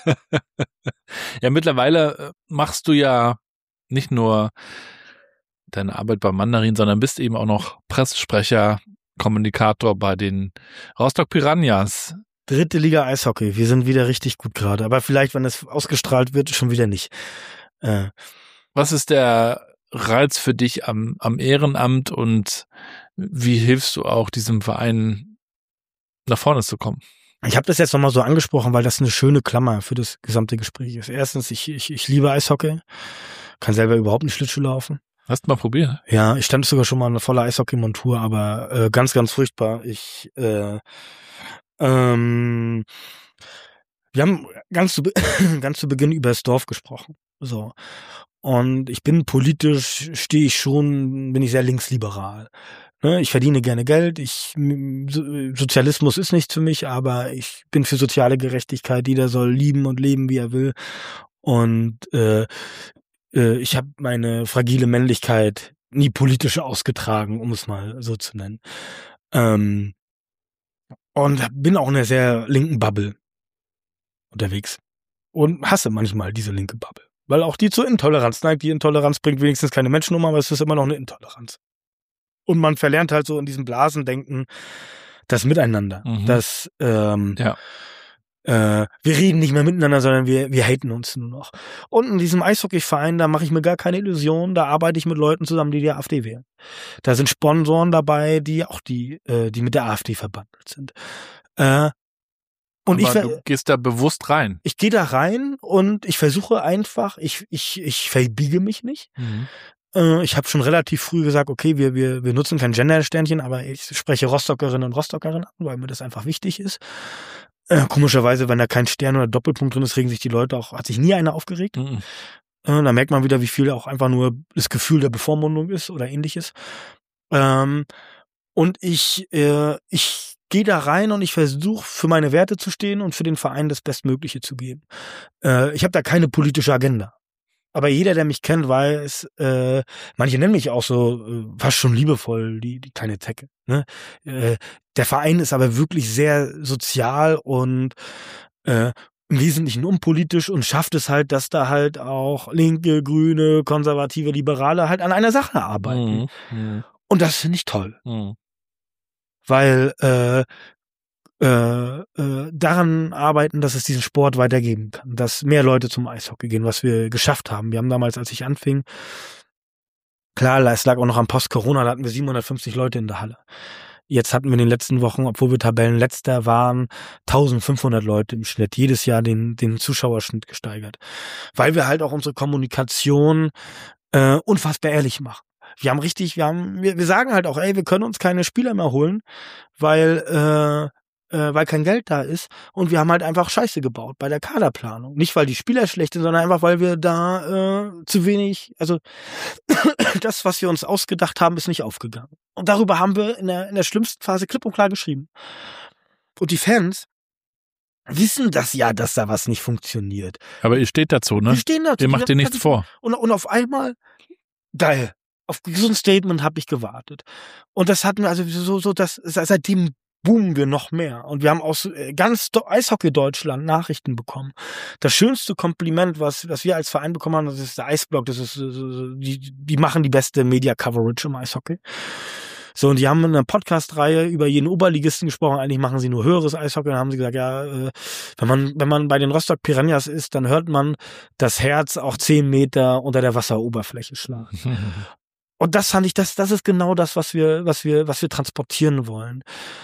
Ja, mittlerweile machst du ja nicht nur deine Arbeit beim Mandarin, sondern bist eben auch noch Pressesprecher, Kommunikator bei den Rostock Piranhas. Dritte Liga Eishockey. Wir sind wieder richtig gut gerade. Aber vielleicht, wenn es ausgestrahlt wird, schon wieder nicht. Äh. Was ist der Reiz für dich am, am Ehrenamt und wie hilfst du auch diesem Verein nach vorne zu kommen? Ich habe das jetzt nochmal so angesprochen, weil das eine schöne Klammer für das gesamte Gespräch ist. Erstens, ich, ich, ich liebe Eishockey. Kann selber überhaupt nicht Schlittschuh laufen. Hast du mal probiert? Ja, ich stand sogar schon mal eine volle Eishockey-Montur, aber äh, ganz, ganz furchtbar. Ich äh, Ähm, wir haben ganz zu, ganz zu Beginn über das Dorf gesprochen. So. Und ich bin politisch, stehe ich schon, bin ich sehr linksliberal. Ne? Ich verdiene gerne Geld. Ich, Sozialismus ist nichts für mich, aber ich bin für soziale Gerechtigkeit. Jeder soll lieben und leben, wie er will. Und äh, äh, ich habe meine fragile Männlichkeit nie politisch ausgetragen, um es mal so zu nennen. Ähm, Und bin auch in einer sehr linken Bubble unterwegs. Und hasse manchmal diese linke Bubble. Weil auch die zur Intoleranz neigt. Die Intoleranz bringt wenigstens keine Menschen um, aber es ist immer noch eine Intoleranz. Und man verlernt halt so in diesem Blasendenken das Miteinander. Mhm. Das, ähm, ja. äh, wir reden nicht mehr miteinander, sondern wir, wir haten uns nur noch. Und in diesem Eishockeyverein, da mache ich mir gar keine Illusionen, da arbeite ich mit Leuten zusammen, die die AfD wählen. Da sind Sponsoren dabei, die auch die, äh, die mit der AfD verbandelt sind. Äh, und Aber ich, du gehst da bewusst rein. Ich gehe da rein und ich versuche einfach, ich, ich, ich verbiege mich nicht. Mhm. Äh, ich habe schon relativ früh gesagt, okay, wir, wir, wir nutzen kein Gender-Sternchen, aber ich spreche Rostockerinnen und Rostockerinnen an, weil mir das einfach wichtig ist. Äh, komischerweise, wenn da kein Stern oder Doppelpunkt drin ist, regen sich die Leute auch, hat sich nie einer aufgeregt. Mhm. Äh, da merkt man wieder, wie viel auch einfach nur das Gefühl der Bevormundung ist oder ähnliches. Ähm, und ich, äh, ich gehe da rein und ich versuche für meine Werte zu stehen und für den Verein das Bestmögliche zu geben. Äh, ich habe da keine politische Agenda. Aber jeder, der mich kennt, weiß, äh, manche nennen mich auch so äh, fast schon liebevoll, die, die kleine Zecke. Ne? Äh, der Verein ist aber wirklich sehr sozial und äh, im Wesentlichen unpolitisch und schafft es halt, dass da halt auch Linke, Grüne, Konservative, Liberale halt an einer Sache arbeiten. Mhm. Und das finde ich toll. Mhm. Weil äh, Äh, äh, daran arbeiten, dass es diesen Sport weitergeben kann, dass mehr Leute zum Eishockey gehen, was wir geschafft haben. Wir haben damals, als ich anfing, klar, es lag auch noch am Post-Corona, da hatten wir siebenhundertfünfzig Leute in der Halle. Jetzt hatten wir in den letzten Wochen, obwohl wir Tabellenletzter waren, eintausendfünfhundert Leute im Schnitt, jedes Jahr den, den Zuschauerschnitt gesteigert. Weil wir halt auch unsere Kommunikation äh, unfassbar ehrlich machen. Wir haben richtig, wir haben, wir, wir sagen halt auch, ey, wir können uns keine Spieler mehr holen, weil äh, äh, weil kein Geld da ist, und wir haben halt einfach Scheiße gebaut bei der Kaderplanung. Nicht, weil die Spieler schlecht sind, sondern einfach, weil wir da äh, zu wenig, also das, was wir uns ausgedacht haben, ist nicht aufgegangen. Und darüber haben wir in der, in der schlimmsten Phase klipp und klar geschrieben. Und die Fans wissen das ja, dass da was nicht funktioniert. Aber ihr steht dazu, ne? Wir stehen dazu. Ihr macht dir nichts vor. Und, und auf einmal, geil, auf so ein Statement habe ich gewartet. Und das hatten wir, also so, so, das, seitdem boomen wir noch mehr. Und wir haben aus ganz Eishockey Deutschland Nachrichten bekommen. Das schönste Kompliment, was, was wir als Verein bekommen haben, das ist der Eisblock. Das ist, die, die machen die beste Media-Coverage im Eishockey. So, und die haben in einer Podcast-Reihe über jeden Oberligisten gesprochen. Eigentlich machen sie nur höheres Eishockey. Dann haben sie gesagt, ja, wenn man, wenn man bei den Rostock Piranhas ist, dann hört man das Herz auch zehn Meter unter der Wasseroberfläche schlagen. Und das fand ich, das, das ist genau das, was wir, was wir, was wir transportieren wollen.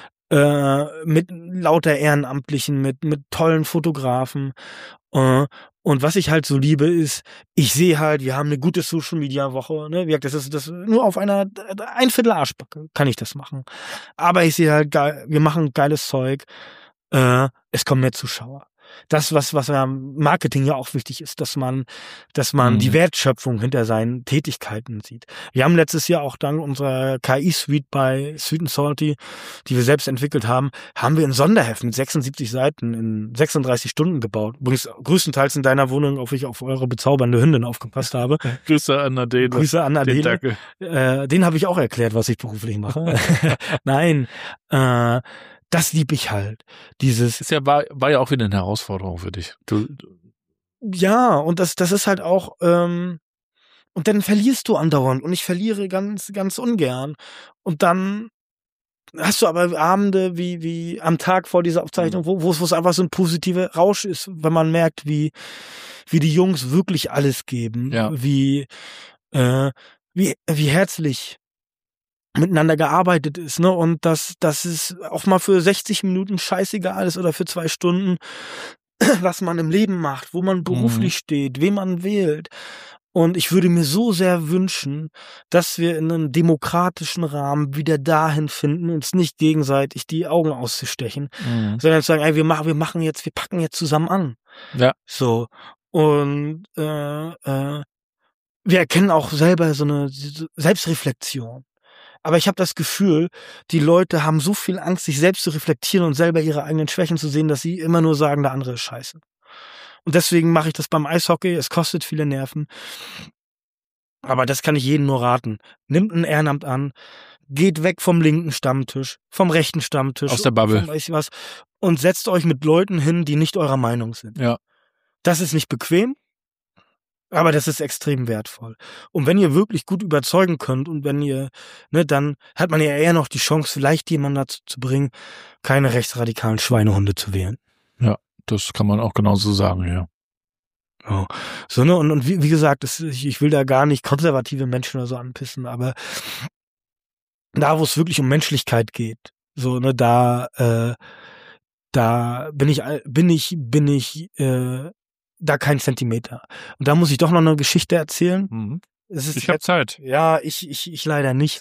Äh, mit lauter Ehrenamtlichen, mit, mit tollen Fotografen. Äh, und was ich halt so liebe, ist, ich sehe halt, wir haben eine gute Social-Media-Woche. Ne? Wie gesagt, das ist das nur auf einer ein Viertel Arschbacke kann ich das machen. Aber ich sehe halt, geil, wir machen geiles Zeug. Äh, es kommen mehr Zuschauer. Das, was, was am Marketing ja auch wichtig ist, dass man, dass man mhm. die Wertschöpfung hinter seinen Tätigkeiten sieht. Wir haben letztes Jahr auch dank unserer K I-Suite bei Sweet and Salty, die wir selbst entwickelt haben, haben wir ein Sonderheft mit sechsundsiebzig Seiten in sechsunddreißig Stunden gebaut. Übrigens größtenteils in deiner Wohnung, ob ich auf eure bezaubernde Hündin aufgepasst habe. Grüße an Adele. Grüße an Adele. Äh, den habe ich auch erklärt, was ich beruflich mache. Nein, äh, das liebe ich halt. Dieses ist ja war, war ja auch wieder eine Herausforderung für dich. Du, du. Ja, und das das ist halt auch ähm, und dann verlierst du andauernd, und ich verliere ganz ganz ungern, und dann hast du aber Abende wie wie am Tag vor dieser Aufzeichnung, wo wo es einfach so ein positiver Rausch ist, wenn man merkt, wie wie die Jungs wirklich alles geben, ja. wie äh, wie wie herzlich miteinander gearbeitet ist, ne, und dass das ist auch mal für sechzig Minuten scheißegal ist oder für zwei Stunden, was man im Leben macht, wo man beruflich mhm. steht, wen man wählt. Und ich würde mir so sehr wünschen, dass wir in einem demokratischen Rahmen wieder dahin finden, uns nicht gegenseitig die Augen auszustechen, mhm. sondern zu sagen, ey, wir machen, wir machen jetzt, wir packen jetzt zusammen an. Ja. So. Und äh, äh, wir erkennen auch selber so eine Selbstreflexion. Aber ich habe das Gefühl, die Leute haben so viel Angst, sich selbst zu reflektieren und selber ihre eigenen Schwächen zu sehen, dass sie immer nur sagen, der andere ist scheiße. Und deswegen mache ich das beim Eishockey. Es kostet viele Nerven. Aber das kann ich jedem nur raten. Nimmt ein Ehrenamt an, geht weg vom linken Stammtisch, vom rechten Stammtisch. Aus der Bubble. Vom, weiß ich was, und setzt euch mit Leuten hin, die nicht eurer Meinung sind. Ja. Das ist nicht bequem. Aber das ist extrem wertvoll. Und wenn ihr wirklich gut überzeugen könnt und wenn ihr, ne, dann hat man ja eher noch die Chance, vielleicht jemanden dazu zu bringen, keine rechtsradikalen Schweinehunde zu wählen. Ja, das kann man auch genauso sagen, ja. Oh. So, ne, und, und wie, wie gesagt, das, ich, ich will da gar nicht konservative Menschen oder so anpissen, aber da, wo es wirklich um Menschlichkeit geht, so, ne, da, äh, da bin ich, bin ich, bin ich, äh, da kein Zentimeter. Und da muss ich doch noch eine Geschichte erzählen. Mhm. Es ist ich habe Zeit. Ja, ich, ich, ich leider nicht.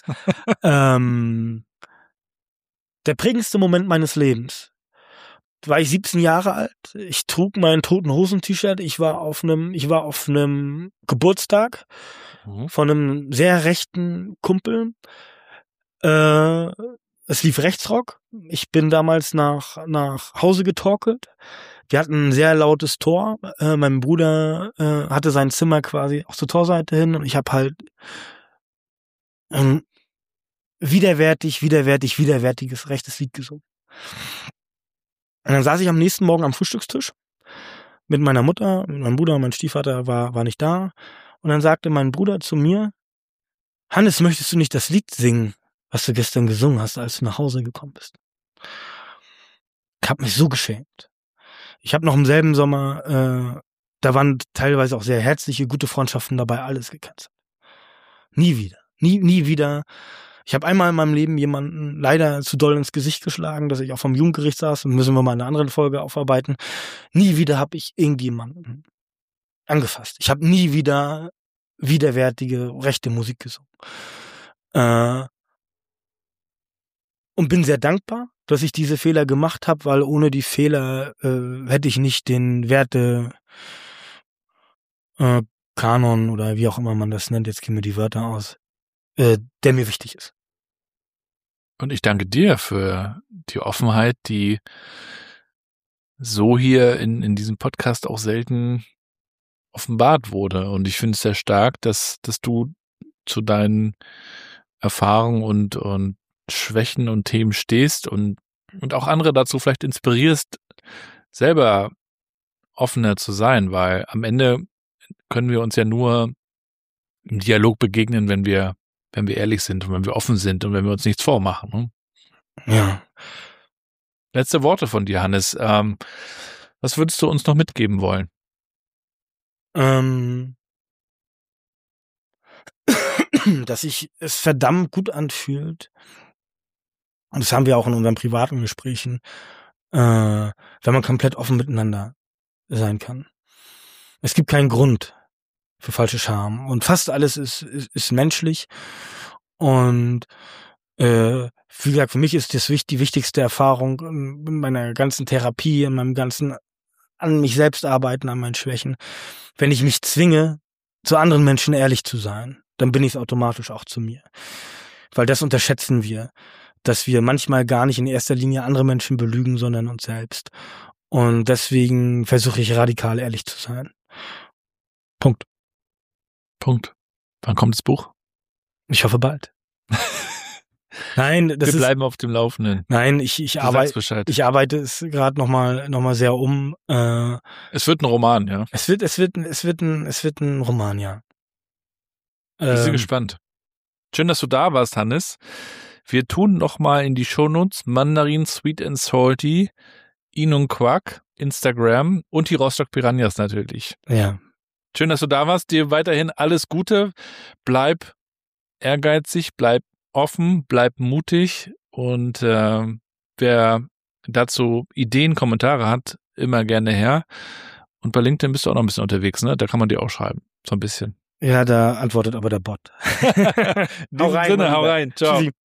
ähm, der prägendste Moment meines Lebens. Da war ich siebzehn Jahre alt. Ich trug mein Toten Hosen T-Shirt. Ich war auf einem, ich war auf einem Geburtstag mhm. von einem sehr rechten Kumpel. Äh, es lief Rechtsrock. Ich bin damals nach, nach Hause getorkelt. Wir hatten ein sehr lautes Tor. Äh, mein Bruder äh, hatte sein Zimmer quasi auch zur Torseite hin, und ich habe halt ein widerwärtig, widerwärtig, widerwärtiges rechtes Lied gesungen. Und dann saß ich am nächsten Morgen am Frühstückstisch mit meiner Mutter, mit meinem Bruder, mein Stiefvater war war nicht da. Und dann sagte mein Bruder zu mir: Hannes, möchtest du nicht das Lied singen, was du gestern gesungen hast, als du nach Hause gekommen bist? Ich habe mich so geschämt. Ich habe noch im selben Sommer, äh, da waren teilweise auch sehr herzliche, gute Freundschaften dabei, alles gecancelt. Nie wieder. Nie, nie wieder. Ich habe einmal in meinem Leben jemanden leider zu doll ins Gesicht geschlagen, dass ich auch vom Jugendgericht saß, und müssen wir mal in einer anderen Folge aufarbeiten. Nie wieder habe ich irgendjemanden angefasst. Ich habe nie wieder widerwärtige, rechte Musik gesungen. Äh, und bin sehr dankbar, dass ich diese Fehler gemacht habe, weil ohne die Fehler äh, hätte ich nicht den Werte äh, Kanon oder wie auch immer man das nennt, jetzt gehen mir die Wörter aus, äh, der mir wichtig ist. Und ich danke dir für die Offenheit, die so hier in, in diesem Podcast auch selten offenbart wurde. Und ich finde es sehr stark, dass, dass du zu deinen Erfahrungen und, und Schwächen und Themen stehst und, und auch andere dazu vielleicht inspirierst, selber offener zu sein, weil am Ende können wir uns ja nur im Dialog begegnen, wenn wir, wenn wir ehrlich sind und wenn wir offen sind und wenn wir uns nichts vormachen. Ne? Ja. Letzte Worte von dir, Hannes. Ähm, was würdest du uns noch mitgeben wollen? Ähm, dass sich es verdammt gut anfühlt, und das haben wir auch in unseren privaten Gesprächen, äh, wenn man komplett offen miteinander sein kann. Es gibt keinen Grund für falsche Scham, und fast alles ist, ist, ist menschlich, und äh, wie gesagt, für mich ist das die wichtigste Erfahrung in meiner ganzen Therapie, in meinem ganzen an mich selbst arbeiten, an meinen Schwächen. Wenn ich mich zwinge, zu anderen Menschen ehrlich zu sein, dann bin ich es automatisch auch zu mir. Weil das unterschätzen wir, dass wir manchmal gar nicht in erster Linie andere Menschen belügen, sondern uns selbst. Und deswegen versuche ich radikal ehrlich zu sein. Punkt. Punkt. Wann kommt das Buch? Ich hoffe bald. Nein, das wir ist, bleiben auf dem Laufenden. Nein, ich ich arbeite ich arbeite es gerade noch mal noch mal sehr um. Äh, es wird ein Roman, ja. Es wird es wird es wird ein es wird ein Roman, ja. Ich bin ähm, gespannt. Schön, dass du da warst, Hannes. Wir tun noch mal in die Shownotes Mandarin Sweet and Salty, Inung Quack, Instagram und die Rostock Piranhas natürlich. Ja. Schön, dass du da warst. Dir weiterhin alles Gute. Bleib ehrgeizig, bleib offen, bleib mutig, und äh, wer dazu Ideen, Kommentare hat, immer gerne her. Und bei LinkedIn bist du auch noch ein bisschen unterwegs, ne? Da kann man dir auch schreiben, so ein bisschen. Ja, da antwortet aber der Bot. In diesem Sinne, hau rein. Ciao. Tschüssi.